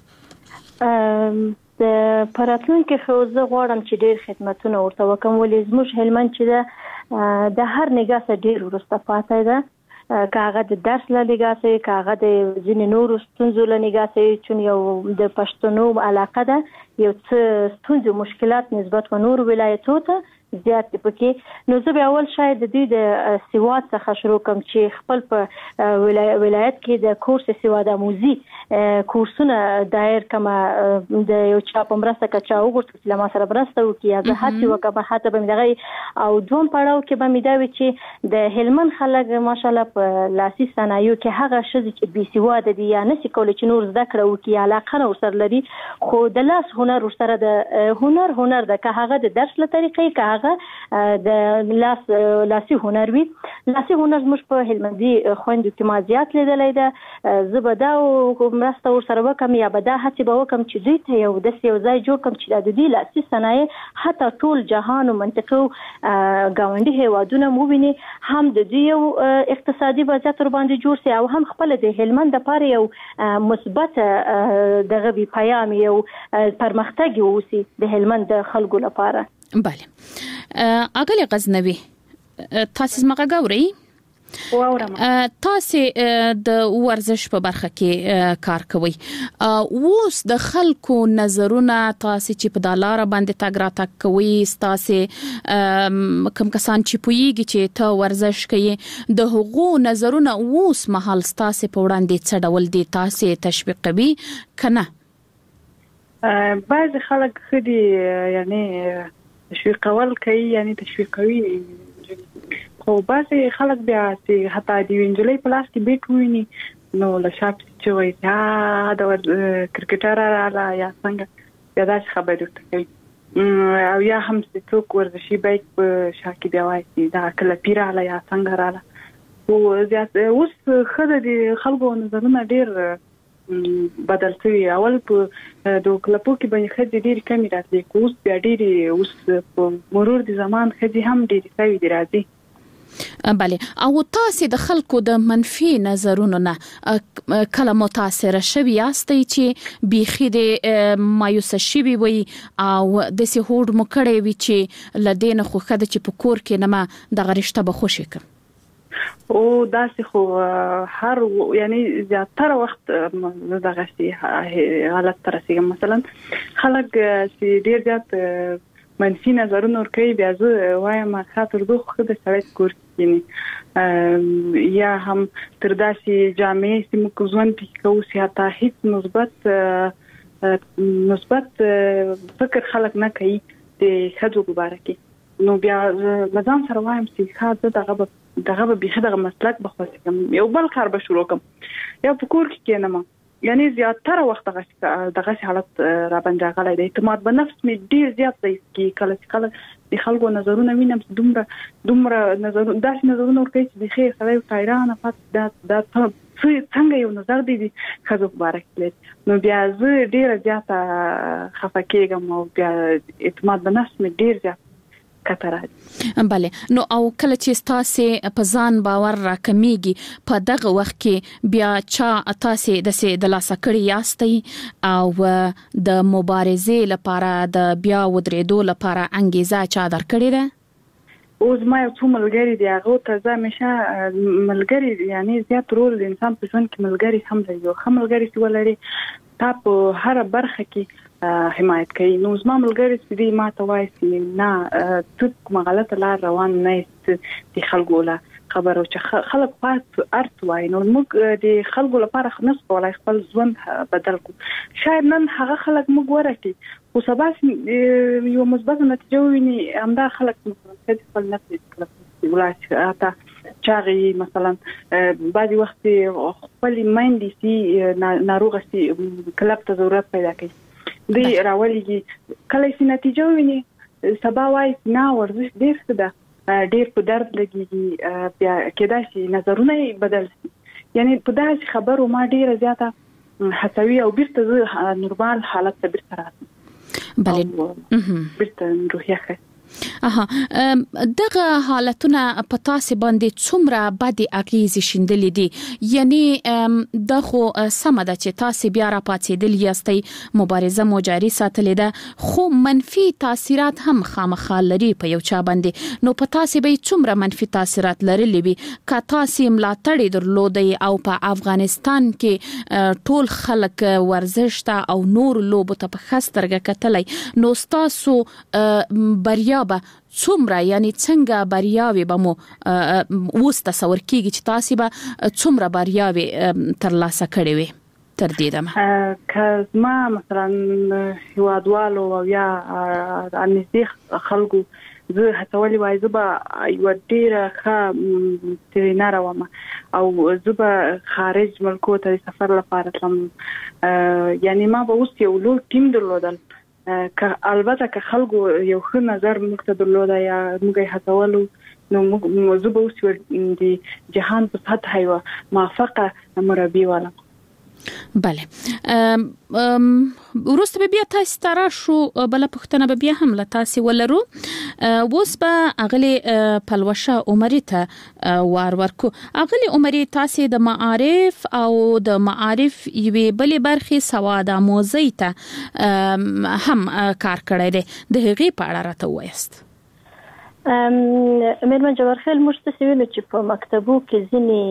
د پراتلونکو خو زه غواړم چې ډیر خدماتونه ورته وکم ولې زموږ هلمند چې د هر نگاه سره ډیر ورسته پاتې ده کاغه د درس لګاسي کاغه د ځینې نورو ستونزو لګاسي چې یو د پښتنو علاقه ده یو څه ستونزو مشکلات نسبت و نور ولایتو ته زیات پکې نو زه به اول شاید د دې د سواد څخه شروع کوم چې خپل په ولایت کې د کورس سواد آموزي کورسونه دایر کما د یو چا په مرسته کچا وګورم چې لمه سره برسته وکي زه هڅه وکم حتی به دغه او دوم پړاو کې به مې دا وی چې د هلمند خلک ماشالله په لاسي صنایعو کې هغه شذ چې بي سواد دي یا نشي کولای چې نور زده کړو کې علاقه نور سره لري خو د لاس هنر سره د هنر د که هغه د درس له طریقې که هغه د لاسي هنر وي. لاسي هنر موږ په هلمندي خويندو کې ما زیات لیدلې ده. زبدا او مرسته ور سره وکم یا بدا هڅه به وکم چې دوی ته یو ځای جوړ کم چې د دې لاسي صنایع حتی ټول جهان او منطقه گاونډي هیوادونه مو ویني هم د دې یو اقتصادي وضعیت ور باندې جوړ سي او هم خپل د هلمند لپاره یو مثبت دغه بي پیام یو پرمختګ وسی د هلمند خلکو لپاره. بله اغلی غزنوي تاسو مګه غوري تاسو د ورزش په برخه کې کار کوي. اوس د خلکو نظرونه تاسو چې په دالار باندې تاګ را تاک کوي تاسو کوم کسان چې پویږي چې ته ورزش کوي د حقوق نظرونه اوس محل تاسو په وړاندې څه ډول دي تاسو تشویق کوي کنه؟ بعض خلک خدي یعنی تشویق کول کوي یعنی تشویق کوي خو بعض خلک بیا چې حتی دی وینجلې پلاس کې بیت ویني نو له شاپ چې وایي دا کرکټر را یا څنګه یا دا خبرې کوي او یا هم څوک ورزشي بایک په شاکي بیا وایي دا کله پیراله یا څنګه رااله او زیات اوس خدای دی خلکو نظرونه ډیر بدل شوی. اول په د کلپو کې باندې خدي ډیر کمی راځي اوس بیا ډیر اوس په مرور د زمان خدي هم ډیر شوی دی راځي. بله او تاسو د خلکو د منفي نظرونو نه کله متاثر شوي یاستئ چې بيخي د مایوس شوي وي او د سي هوډ مو کړی وي چې لدین خو خده چې په کور کې نه ما د غریشته به خوشی کوم او داسې خو هر یعنی زیاتره وخت دغه شي حالت تر رسیدم. مثلا خلک چې ډیر زیات منفي نظرونه ورکوي بیا زه وایم خاطر دوه خو د سړی کور کینی یا هم تر داسې جامعې چې موږ ځوان پکې کوو سیاته هیڅ مثبت فکر خلک نه کوي د خځو مبارکي نو بیا مزام سره وایم چې خاطر دغه به دغه مسلک بخواسته کوم یو بل کار به شروع کوم یا په کور کې کینم یعنی زیاتره وخت دغه حالت را باندې غلای دی. اعتماد په نفس می ډیر زیات دی چې کله د خلکو نظرونه وینم دومره نظرونه ورکوي چې د خیر سره تایرانه پات دا څنګه یو نظر دی خزو مبارک نو بیا زه ډیر زیات خفه کېږم او بیا اعتماد په نفس می ډیر زیات کتره. بله نو او کله چې تاسو په ځان باور راکمیږي په دغه وخت کې بیا چا تاسو د لاسه کړی یاستئ او د مبارزې لپاره د بیا ودرېدو لپاره انګیزه چا درکړې ده؟ اوس ما یو څو ملګری دی هغه ته زه همیشه ملګری یعنی زیات رول انسان په ژوند کې ملګری هم دی یو ملګری چې ولري تا په هر برخه کې حمایت کوي. نو زما ملګری چې دی ما ته وایي چې نه ته کومه غلطه لار روان نه دي خلکو له خبرو چې خلک پات ارت وایي نو موږ د خلکو لپاره خنص کولای خپل ژوند بدل کو شاید نن هغه خلک موږ ورته خو سبا یو مثبت نتیجه ویني همدا خلک مثبت خپل نفس ولای اته چاغي مثلا بعضی وخت خپل مایندې سي ناروغه سي کلب ته ضرورت پیدا کوي دی راولېږي کله چې نتیجه ویني سبا وایي نه ورزش ډیر څه ده ډیر په درد لګيږي بیا کېدای شي نظرونه بدل شي یعنی په داسې خبرو ما ډیر زیاته حسوي او بیرته نورمال حالت ته بیرته راځي. بله بیرته روحیه دغه حالتونه په تاسو باندې څومره بدی اغیزې شیندلې دي یعنی دغه سمده چې تاسو بیا را پاتېدل یاستئ مبارزه مو جاري ساتلې ده خو منفي تاثیرات هم خامخا لري په یو چا باندې نو په تاسو به څومره منفي تاثیرات لرلې وي که تاسو ملاتړ درلودي او په افغانستان کې ټول خلک ورزش ته او نور لوبو ته په خسترګه کتلای نو تاسو بریا به څومره یعنی څنګه بریاوي به مو اوس تصور کیږي چې تاسو به څومره بریاوي ترلاسه کړې وي تر دې دمه که ما مثلا هیوادوالو او یا انځي خلکو زه هڅولې وای زه به یو ډیره ښه ترینر وم او زه به خارج ملکو ته سفر لپاره تلم یعنی ما به اوس یو لوی ټیم درلودل البته که خلکو یو ښه نظر موږ ته درلوده یا موږ یې هڅولو نو موضوع به اوس د جهان په سطح یو موافقه مربي والا. بله ورسته به بیا تاسو ترا شو بل پښتنه به بیا هم له تاسو ولرو ووس به اغلی پلوشه عمرې ته ورکو. اغلی عمرې تاسو د معارف او د معارف یوې بلې برخې سواد آموزۍ ته هم کار کړی دی د هغې په اړه راته وایست. مېرمن جوارخیل موږ ته ویلو چې په مکتبو کې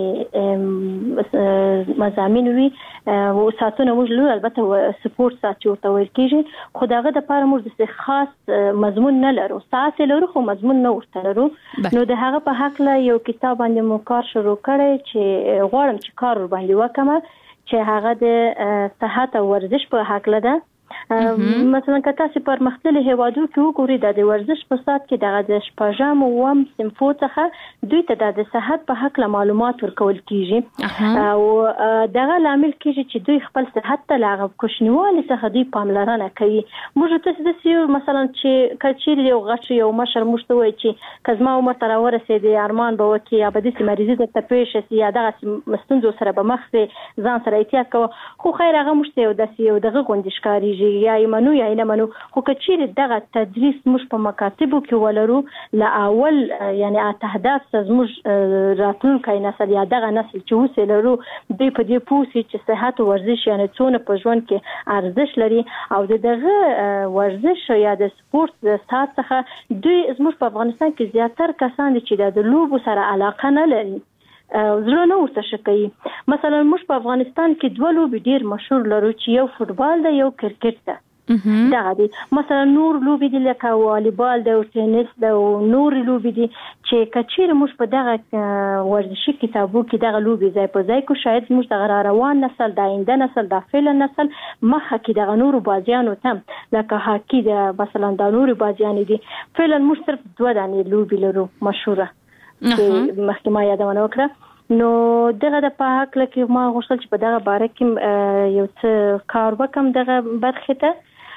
ځینې مضامین وي او ساعتونه موږ لرو البته سپورت ساعت ورته ویل کېږي خو دغه د لپاره موږ د خاص مضمون نه لرو ساعت لرو خو مضمون نه ورته لرو. نو د هغه په حق له یو کتاب باندې مو کار شروع کړی چې غواړم چې کار ور باندې وکم چې هغه د صحت او ورزش په حق له ده. مثلا که تاسو پر مختلفو هیوادو کې وګورئ د ورزش په سات کې د شپږم او اووم صنفو څخه دوی ته د صحت په حق له معلومات ورکول کیږي او دغه لامل کیږي چې دوی خپل صحت ته لاغب کوشنیوالي څخه دوی پاملرنه کوي. موږ ته د سیو مثلا چې کچیر یو غټ یو مشر مشته وای چې کزما عمر تر ورسېد ارمان به وکي یا به د مریضي د تپېش سي یا دغه مستونزو سره به مخ ځان سره احتیاط کوي خو خیر هغه مشته یو د سیو دغه غونډشکاري یا ایمنو یا نه منو خو کچیر دغه تدریس مش په مکاتبو کې ولرو لا اول یعنی اهداف زموږ راتلونکي نسل یا دغه نسل چې وسلرو د په دې پوسې چې صحت او ورزش یعنی څونه په ژوند کې ارزش لري او دغه ورزش یا د سپورت د سات څخه دوی زموږ په افغانستان کې زیاتره کسان چې د لوبو سره علاقه نه لري زړه نه ورته شکایي. مثلا موږ په افغانستان کې دوه لوبې ډیر مشهور لرو چې یو فوتبال دی یو کرکټ دی. دغه دي مثلا نور لوبې دي لکه والیبال دی او ټینس دی او نور لوبې دي چې کچیر موږ په دغه ورزشي کتابو کې دغه لوبې ځای په ځای کو شاید موږ دغه روان نسل د آینده نسل د فعل نسل مخه کې دغه نور بازیانو تم لکه هاکی دی مثلا د نور بازیان دي فعلا موږ صرف دوه دانې لوبې لرو مشهوره چې محکمه یادونه وکړه. نو دغه د په حق لکه ما غوښتل چې په دغه باره کې یو څه کار وکم دغه برخه ته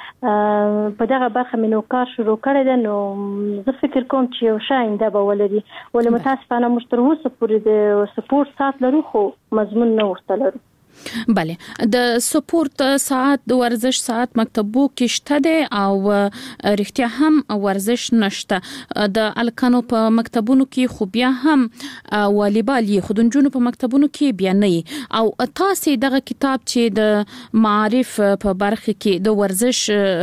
په دغه برخه مې نو کار شروع کړی دی. نو زه فکر کوم چې یو شاینده به ولري ولې متاسفانه موږ تر اوسه پورې د سپورت ساعت لرو خو مضمون نه ورته لرو. بله د سپورت ساعت د ورزش ساعت مکتبو کې شته دی او رښتیا هم ورزش نشته د الکانو په مکتبونو کې خو بیا هم والیبال یې خودنجونو په مکتبونو کې بیا نه او تاسو دغه کتاب چې د معارف په برخه کې د ورزش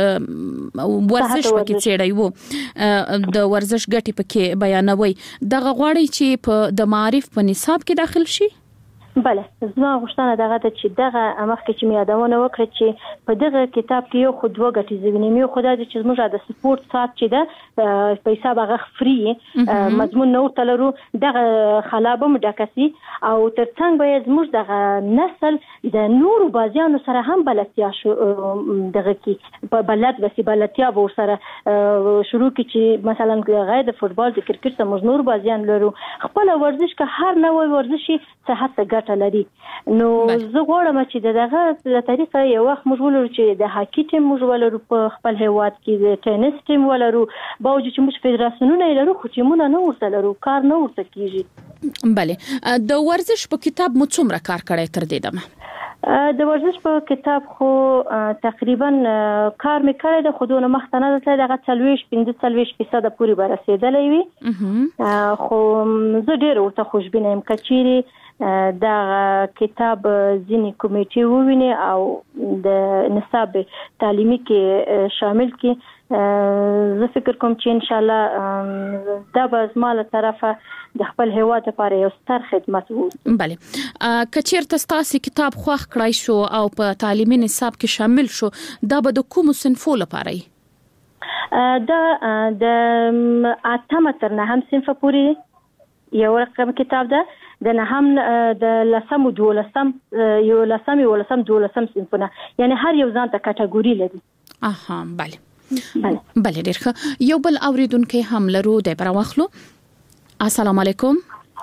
پکې څېړی وو د ورزش ګټې پکې بیانوي دغه غواړي چې په د معارف په نصاب کې داخل شي. بله زما غوښتنه دغه ته چې دغه مخکې چې مې یادونه وکړه چې په دغه کتاب کې یو خو دوه ګټې زوینې مې خو دا چې زموږ د سپورت ساعت چې ده په حساب هغه فری مضمون نه ورته لرو دغه خلابه مډکسي او ترڅنګ به زموږ دغه نسل د نورو بازیانو سره هم بلدتیا شو دغه کې په بلدتیا به سره شروع کی چې مثلا غیر د فوتبال د کرکټ څخه موږ نور بازیان لرو خپل ورزش که هر نوې ورزشي صحت لري. نو زه غواړم چې دغه له طریقه یو وخت موږ ولرو چې د هاکی ټیم موږ ولرو په خپل هیواد کې د ټینس ټیم ولرو باوجود چې موږ فدراسیونونه لرو خو ټیمونه نه ورته لرو کار نه ورته کیږي. بله د ورزش په کتاب مو څومره کار کړی تر دې دمه؟ د ورزش په کتاب خو تقریبا کار مې کړی د خودونه مختنه ده دغه 45% پوری برسېدلې وي خو زه ډېر ورته خوشبینه یم کچيري دا کتاب ځینی کمیټې وویني او د نصاب تعلیمي کې شامل کې زه فکر کوم چې ان شاء الله دا به زما له طرفه د خپل هیواد لپاره یو ستر خدمت وو. بله کچیرته تاسو کتاب خوښ کړای شو او په تعلیمي نصاب کې شامل شو دا به د کوم صنفو لپاره دا د اتمه تر نهم صنف پورې یو رقم کتاب ده د نهم د لسم او دولسم یو لسم او دولسم صنفونه یعنی هر یو ځان ته کټګوري لري. بله ډیر ښه یو بل اوریدونکو هم لرو د پرواخلو. السلام علیکم.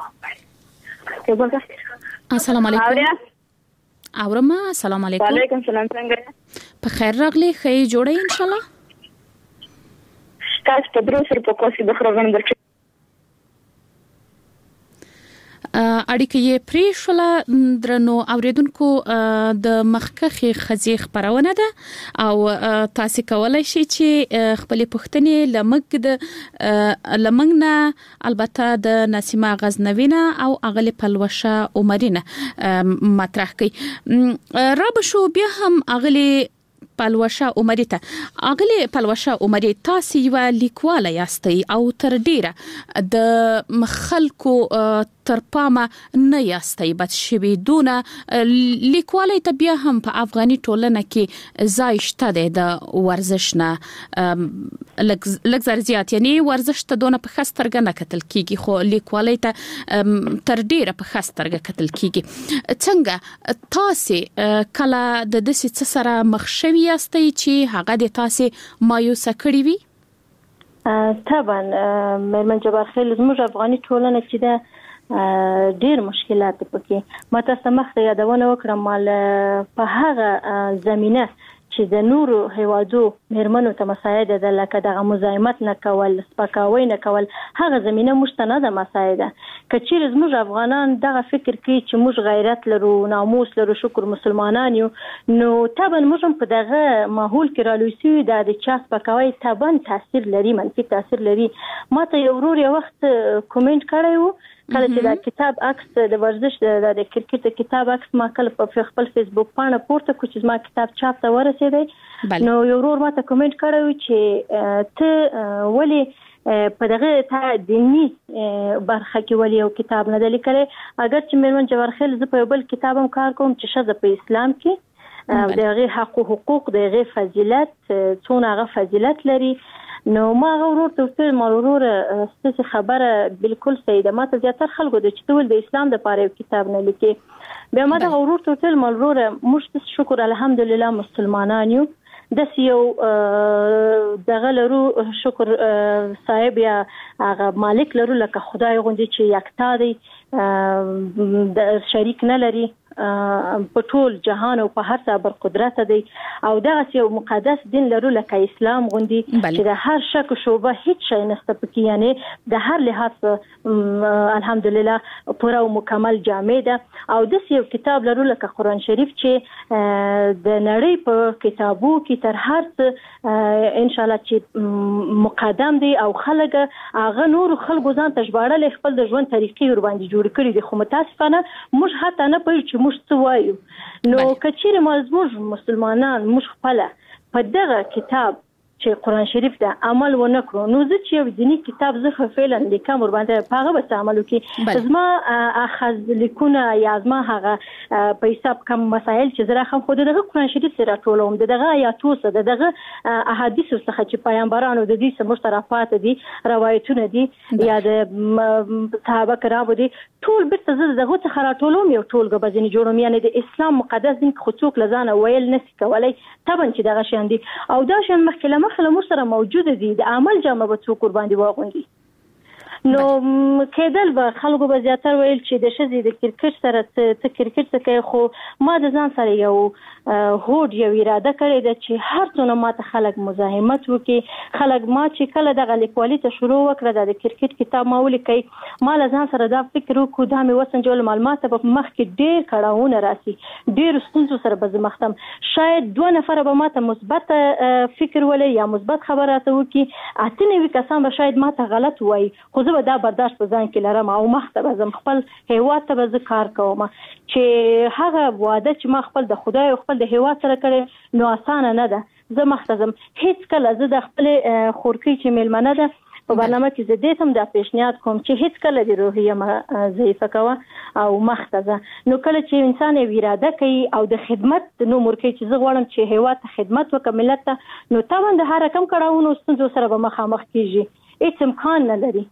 السلام علیکم. اورما السلام علیکم. وعلیکم السلام څنګه په خیر راغلی خې جوړه ان شاء الله. کاش په درو سره په کوسي د خرغن درک اړیکې یې پریښوله درنو اوریدونکو د مخکخي خزي خبرونه ده او تاسو کولای شئ چې خپل پوښتنې لمنګ نه البته د نسیمه غزنوینه او اغلی پلوشه عمرینه مطرح کړي را بشو بیا هم اغلی پلوشه عمریته اغلی پلوشه عمری تاسو یو لیکواله یاستئ او تر ډیره د خلکو تر پامه نه یاستئ بد شوی دونه لیکواله ته بیا هم په افغاني ټولنه کې ځای شته د ورزش نه لږ زیات یعنی ورزش ته دونه په خسترګه نه کتل کیږي خو لیکواله ته تر ډیره په خسترګه کتل کیږي څنګه تاسو کله د دې سره مخ شوی یاستئ چې هغه د تاسو مایوسه کړی وي طبعا مرمن جبار خیل زموږ افغاني ټولنه چې ده ډیر مشکلات پکې ما تاسو مخته یادونه وکړم مال په هغه زمينه چې د نورو هیوادو مرمنو ته مساعده ده لکه د مزاحمت نه کول سپکاوي نه کول هغه زمينه مشتنده مساعده کچیر زموږ افغانان دغه فکر کوي چې موږ غیرت لرو ناموس لرو شکر مسلمانان یو نو طبعا موږ په دغه ماحول کې رالوسي د چا سپکاوي طبعا تاثیر لري منفي تاثیر لري ماته یو ورور یو وخت کومنټ کړی وو کله چې دا کتاب عکس د ورزش د کرکټ کتاب عکس ما کله په خپل فیسبوک باندې پورته کو چې ما کتاب چاپ ته ورسېدی نو یو ورور ماته کومنټ کړی چې ته ولی په دغه ته دینی برخه کې ولی یو کتاب نه لیکلی اگر چې مرمن جوهر خیل زه په بل کتابم کار کوم چې شذ په اسلام کې دغه حقوق دغه فضیلت څونه هغه فضیلت لري نو ما ورور ته ویل مرور ستاسو خبره بالکل صحیح ده ما ته زیاتره خلکو د چتول د اسلام د پاره کتاب نه لیکي بیا ما د ورور ته ویل مرور مشت شکر الحمدلله مسلمانان یو د یو دغه لرو شکر صاحب یا هغه مالک لرو لکه خدای غوندي چې یکتا دی د شریک نه لري په ټول جهان او په هر څه بر قدرت دی او دغه یو مقدس دین لرو لکه اسلام غوندي چې د هر شک شوبه هیڅ شي نشته پکې یعنی د هر لحاظ الحمدلله پوره او مکمل جامع ده او د یو کتاب لرو لکه قرآن شریف چې د نړۍ په کتابو کې تر هر څه ان شاء الله چې مقدم دی او خلک هغه نور خلکو ځان تشباړل خپل د ژوند طریقې ور باندې جوړ کړي دي خو متاسفانه موږ حتی نه پوهیږو چې موږ څه وایو نو کچېره موږ مسلمانان موږ خپل په دغه کتاب چې قرآن شریف د عمل ونه کړو نو زه چې یو دینی کتاب زه فعلا لیکم ور باندې هغه به عمل وکړي زما اخذ لیکونه یا زما هغه په حساب کم مسائل چې زه راخم خو دغه قرآن شریف سره ټولوم دغه آیاتو سره دغه احادیث څخه چې پیغمبرانو د دې سره مشترفات دي روایتونه دي یا د صحابه کرامو دي ټول به زه دغه څخه راټولوم یو ټولګه به ځنې جوړوم یعنی د اسلام مقدس دین خو څوک لزانه ویل نشي کولای طبعا چې دغه شان دي او دا شان مخکله مخله سره موجود دي د عمل جامه به څوک قربان دي واغوندي نو کېدل به خلکو به زیاتره ویل چې د شذې د کرکټ سره ته کرکټ څخه خو ما د ځان سره یو هوډ یو اراده کړې ده چې هر څونه ماته خلک مزاحمت وکړي خلک ما چې کله دغه لیکوالي ته شروع وکړه د کرکټ کتاب ما ولیکي ما له ځان سره دا فکر وکړو دا مې وسنجول معلومات په مخ کې ډېر کړهونه راسي ډېر ستونزو سره به مختم شاید 2 نفر به ماته مثبت فکر ولې یا مثبت خبرات وکړي اته نوي کسان به شاید ماته غلط وایي خو زه به دا برداشت په ځان کې لرم او مخته به زم خپل هیواد ته به کار کوم چې هغه واده چې ما خپل د خدای او خپل د هیواد سره کړی نو اسانه نه ده زه مختزم هیڅ کله زه د خپل خورکی چې میلمنه ده په برنامه کې زه دې هم د پیشنهاد کوم چې هیڅ کله د روحیه ما ضعیفه کوه او مختزه نو کله چې انسان یې اراده کوي او د خدمت نو مرکه چې زه غواړم چې هیواد ته خدمت وکړم ملت ته نو طبعا د هر رقم کړهونو ستونزو سره به مخامخ کیږي هیڅ امکان نه لري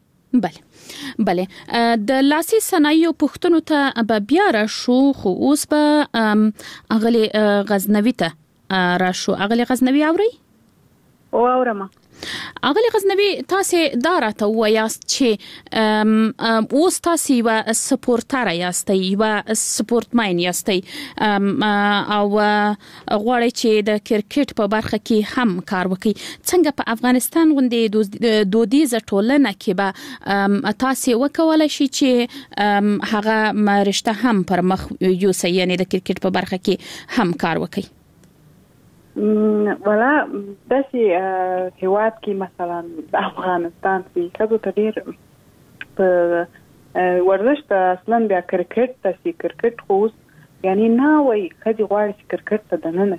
بله د لاسي صنایعو پښتنو ته بیا راشو خو اوس به اغلی غزنوي ته راشو اغلی غزنوي اوري او اورم اغلی غزنوي تاسو دا راته وایاست چې اوس تاسو یو سپورټر یاستئ یو سپورټمین یاستئ او غواړئ چې د کرکټ په برخه کې هم کار وکړئ. څنګه په افغانستان غوندې دودیزه ټولنه کې به تاسو وکولای شئ چې هغه رشته هم پر مخ یوسئ، یعنی د کرکټ په برخه کې هم کار وکړئ؟ ولا داسې هیواد کې مثلا د افغانستان کې کله ته ډیر په ورزش ته اصلا بیا کرکټ خو یعنی نه وای کدي غواړي چې کرکټ ته دننه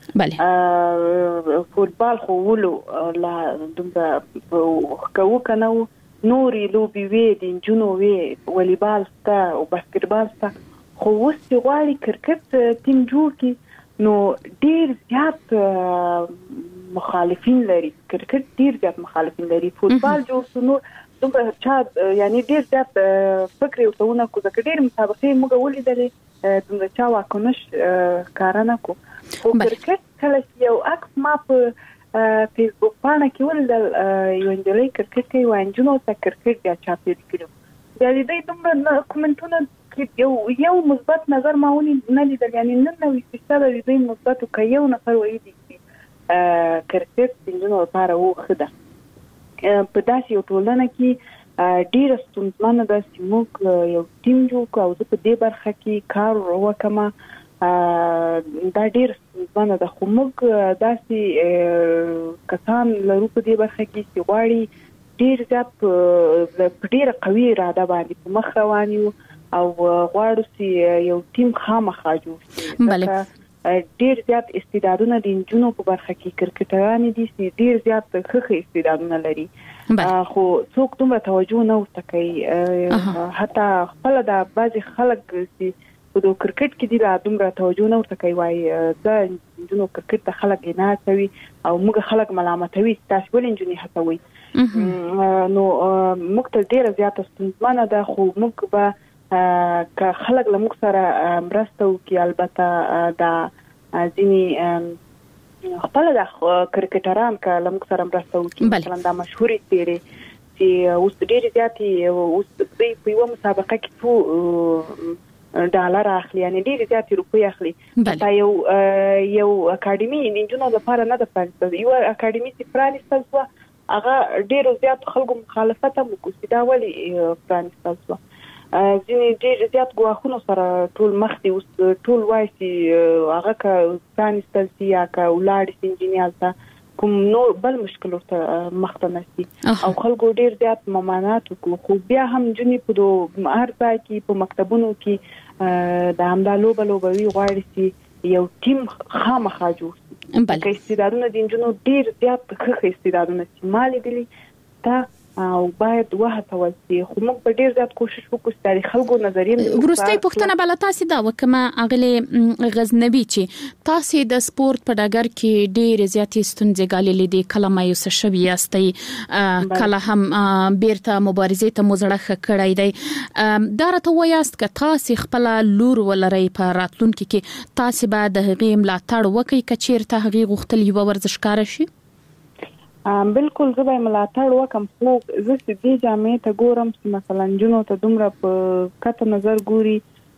بله فوتبال خو ولو لا دومره کوو کنه نوري لوبي وي د جنو وي والیبال ستا او باسکټبال ستا خو اوس غواړي کرکټ ټیم جوړ کی نو ډیر زیات مخالفین لري. کرکټ ډیر زیات مخالفین لري. فوتبال جوړ نو دومره چا یعنی ډیر زیات فکر یو څونه کو ځکه ډیر مسابقې موږ ولیدلې دومره چا واکنش کارانه کو. خو کرکټ کله یو عکس ما په فیسبوک باندې کې ولدل یو انجلۍ کرکټ کوي و انجنو ته کرکټ بیا چا پیل کړو بیا دې دومره کومنټونه یو مثبت نظر ماوني نه لیدل، یعنی نن نو استفاده دې مثبت او یو نفر وایي چې کرکټ څنګه لپاره وخده په داسې یو ټولنه کې ډیر ستونزمنه ده چې موږ یو ټیم جوړ کړو او په دې برخه کې کار وکړو. دا ډیر ستونزمنه ده خو موږ داسې کسان لرو په دې برخه کې چې غواړي ډیر زیات په ډیر قوي اراده باندې په مخ روان یو او غواړو چې یو ټیم خامخا جوړ شي. بله ډیر زیات استعدادونه د انجونو په برخه کې کرکټران دي چې ډیر زیات ښه استعدادونه لري خو څوک دومره توجه نه ورته کوي. حتی خپل د بعضي خلک چې په کرکټ کې دي لا دومره توجه نه ورته کوي، وایي دا انجونو کرکټ ته خلک نه هڅوي او موږ خلک ملامتوي تاسو ولې انجونې هڅوي. نو موږ ته ډیر زیات ستونزمنه ده خو موږ به که خلک له موږ سره مرسته وکړي. البته دا ځینې خپل د کرکټران که له موږ سره مرسته وکړي مثلا دا مشهورې څیرې چې اوس ډېرې زیاتې اوس دوی په یوه مسابقه کې څو ډالر اخلي، یعنی ډېرې زیاتې روپۍ اخلي. دا یو اکاډمي د نجونو لپاره نه ده پرانیستل، یوه اکاډمي چې پرانیستل شوه هغه ډېرو زیاتو خلکو مخالفت هم وکړو چې دا ولې پرانیستل شوه. ځینې ډېر زیات ګواښونو سره ټول مخ دي. اوس ټول وایي چې هغه که پرانیستل شي یا که ولاړ شي نجونې هلته کوم نور بل مشکل ورته مخ ته نه شي او خلکو ډېر زیات ممانعت وکړو. خو بیا هم نجونې په هر ځای کې په مکتبونو کې د همدا لوبه وي غواړي چې یو ټیم خامخا جوړ شي. که استعدادونه د نجونو ډېر زیات ښه استعدادونه چې ما لیدلي تا او باید وهڅول شي خو موږ په ډیر زیات کوشش وکړو چې د خلکو نظریه ورسته پوښتنه بل تاسو دا وکما اغلی غزنوي چې تاسو د سپورت په ډګر کې ډیر زیات ستونزې ګاللې دي، کله مایوس شوي یاستئ، کله هم بیرته مبارزې ته مزړه کړای دی. دا راته وایاست که تاسو خپل لور ولرئ په راتلونکي کې تاسو به د هغې ملاتړ وکړئ که چیرته هغې غوښتل یوه ورزشکاره شي؟ بالکل زه به ملاتړ وکم خو زه چې دې جامعې ته ګورم چې مثلا جنو ته دومره په کته نظر ګوري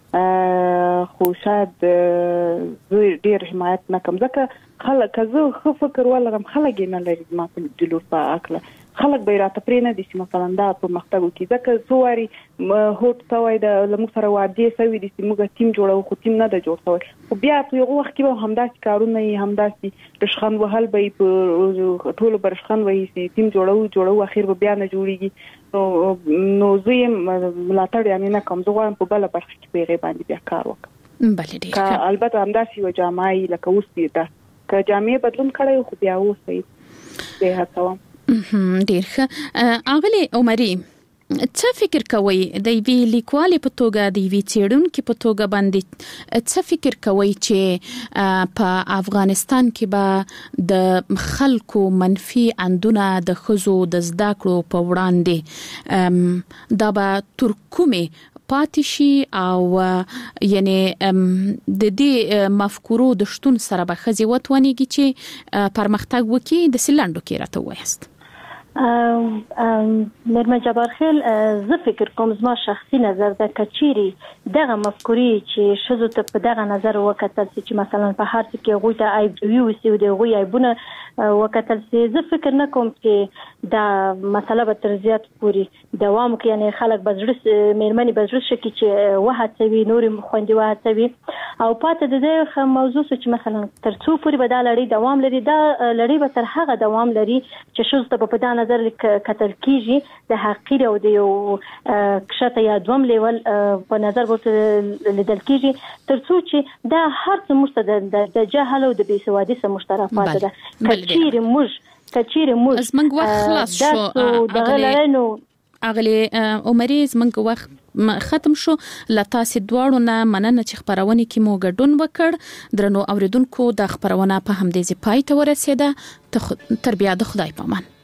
خو شاید زه ډیر حمایت نه کوم ځکه خلک زه ښه فکر ولرم خلک یې نه لري زما په لور په عقله خلک به راته پرې نه دي چې مثلا دا په مکتبو کې ځکه څو واري هوټ سوی د موږ سره وعدې سوي دي چې موږ ټیم جوړو خو ټیم نه ده جوړ سوی خو بیا په یو وخت کې به همداسې کارونه یې همداسې رشخند وهل به یې په ټولو به رشخند وهي چې ټیم جوړو اخر به بیا نه جوړېږي. نو زه یې ملاتړ یعنې نه کوم، زه غواړم په بله برخه کې په هغې باندې بیا کار وکړم. بله ډېر البته همداسې یوه جامعه یې لکه اوس دې ده که جامعې بدلون کړی خو بیا اوس یې زه هڅوم. ډیر ښه. اغلی عمري څه فکر کوئ د یوې لیکوالې په توګه د یوې څېړونکې په توګه باندې څه فکر کوئ چې په افغانستان کې به د خلکو منفي اندونه د ښځو د زده کړو په وړاندې دا به تر کومې پاتې شي او یعنی د دې مفکورو د شتون سره به خزي وتونیږي چې پرمختګ وکړي د سلندو کې راته وایست. مرمه جبارخیل زه فکر کوم زما شخصي نظر د کچيري دغه مفکوري چې شذو ته په دغه نظر وکتل چې مثلا په هر څه کې غوي ته عیب وي او د غوي عیبونه وکتل چې زه فکر نه کوم چې دا مسله به تر زیات پوری دوام کوي، یعنی خلک بزړه مېرمنې بزړه شي چې وهڅوي نورې خوندې وهڅوي او پاتې د دې موضوع چې مثلا تر څو پوری به دا لړۍ دوام لري، دا لړۍ به تر هغه دوام لري چې شذو ته په نظر کتل کیږي د حقیر او د یو کښته یا دوم لیول په نظر ورته لیدل کیږي تر څو چې دا هر څه مستند د جهل او د بېسوادي سره مشترکات ده. کچیر موږ زمنګ وخت خلاص شو اغلی عمرې زمنګ وخت ختم شو. لتا سي دواړو نه مننه چې خبرونه کې مو ګډون وکړ. درنو اوریدونکو د خبرونه په همدې ځای پای ته ورسېده. تر بیا د خدای پامان.